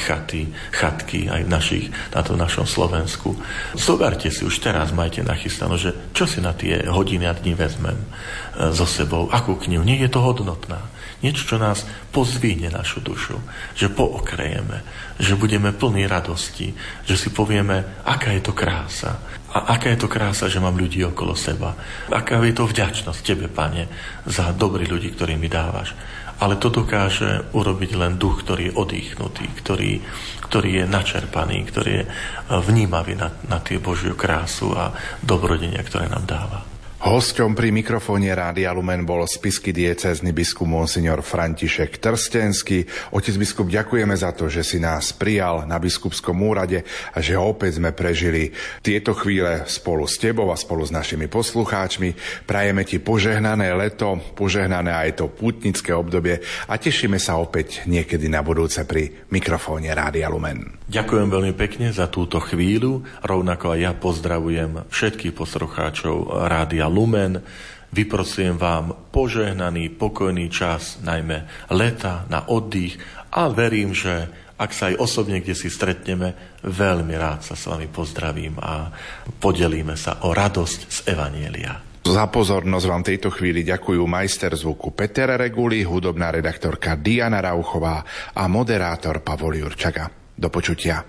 chatky aj na tom našom Slovensku. Zoberte si už teraz, majte nachystanú, že čo si na tie hodiny a dni vezmem so sebou, akú knihu. Nie je to hodnotná. Niečo, čo nás pozvíne našu dušu, že pookrejeme, že budeme plní radosti, že si povieme, aká je to krása. A aká je to krása, že mám ľudí okolo seba. Aká je to vďačnosť Tebe, Pane, za dobrých ľudí, ktorým mi dávaš. Ale to dokáže urobiť len duch, ktorý je oddychnutý, ktorý je načerpaný, ktorý je vnímavý na tie Božiu krásu a dobrodenia, ktoré nám dáva. Hosťom pri mikrofóne Rádia Lumen bol spišský diecézny biskup monsignor František Trstenský. Otec biskup, ďakujeme za to, že si nás prijal na biskupskom úrade a že opäť sme prežili tieto chvíle spolu s tebou a spolu s našimi poslucháčmi. Prajeme ti požehnané leto, požehnané aj to pútnické obdobie a tešíme sa opäť niekedy na budúce pri mikrofóne Rádia Lumen. Ďakujem veľmi pekne za túto chvíľu, rovnako aj ja pozdravujem všetkých poslucháčov Rádia Lumen. Vyprosujem vám požehnaný, pokojný čas, najmä leta, na oddych a verím, že ak sa aj osobne kde si stretneme, veľmi rád sa s vami pozdravím a podelíme sa o radosť z Evanjelia. Za pozornosť vám tejto chvíli ďakujú majster zvuku Peter Reguli, hudobná redaktorka Diana Rauchová a moderátor Pavol Jurčaga. Do počutia.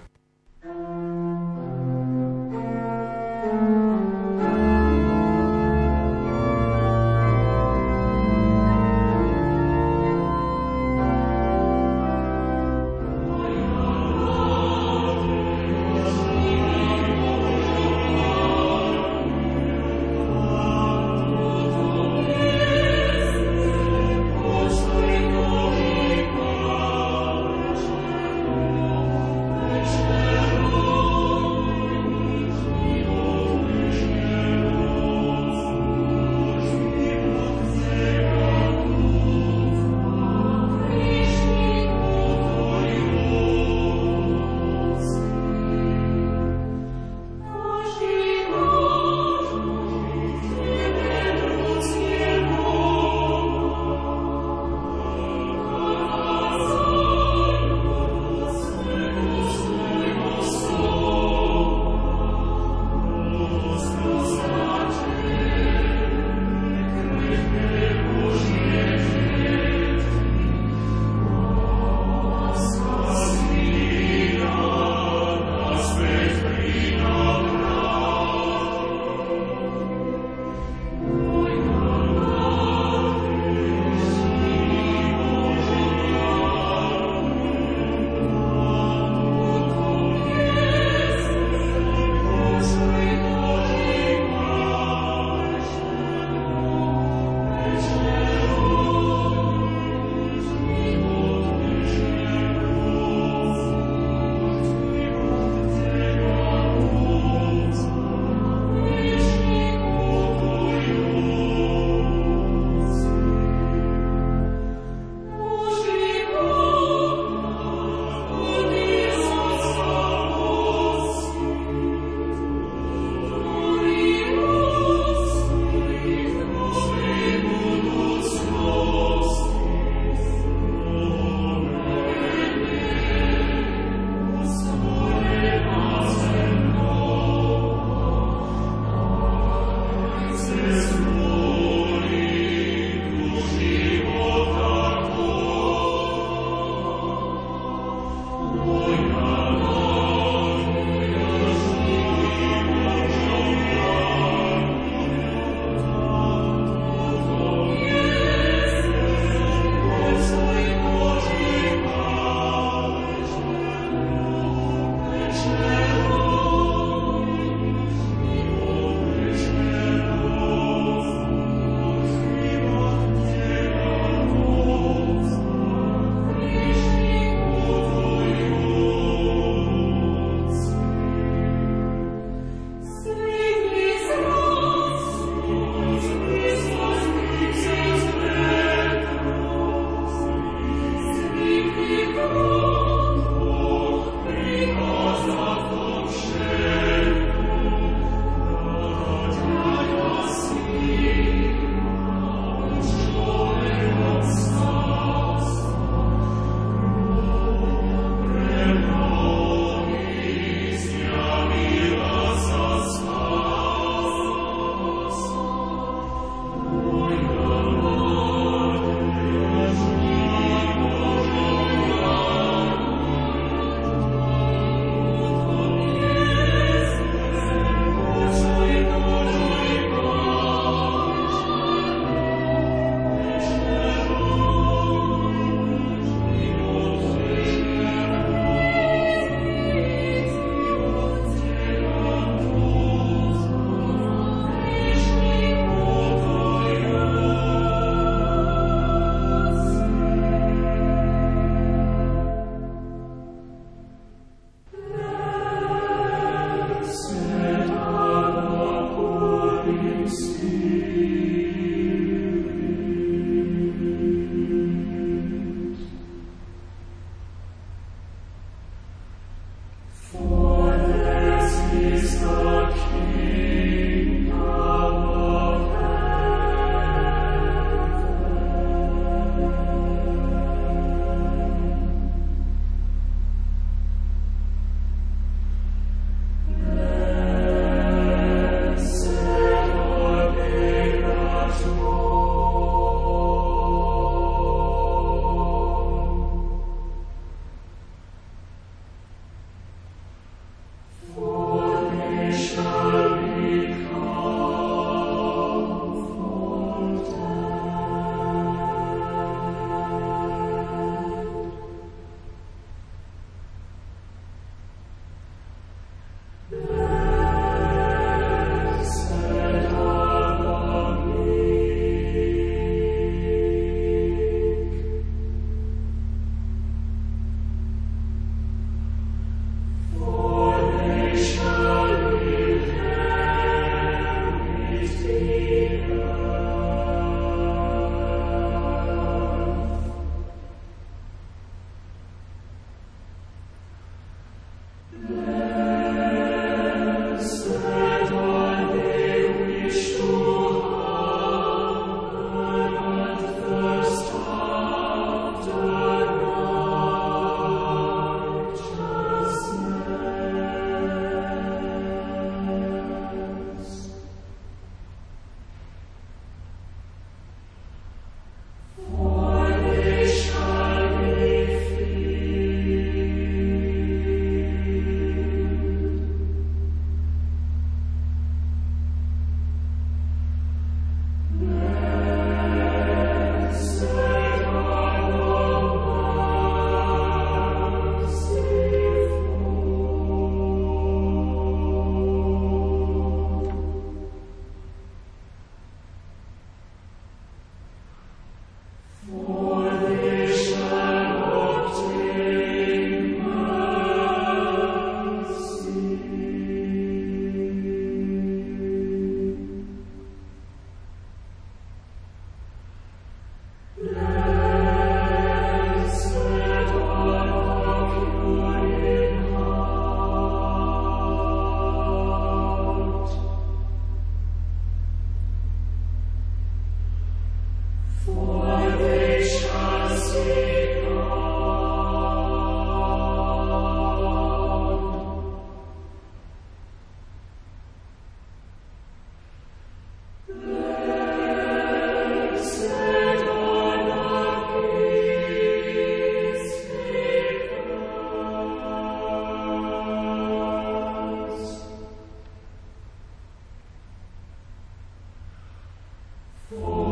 Oh.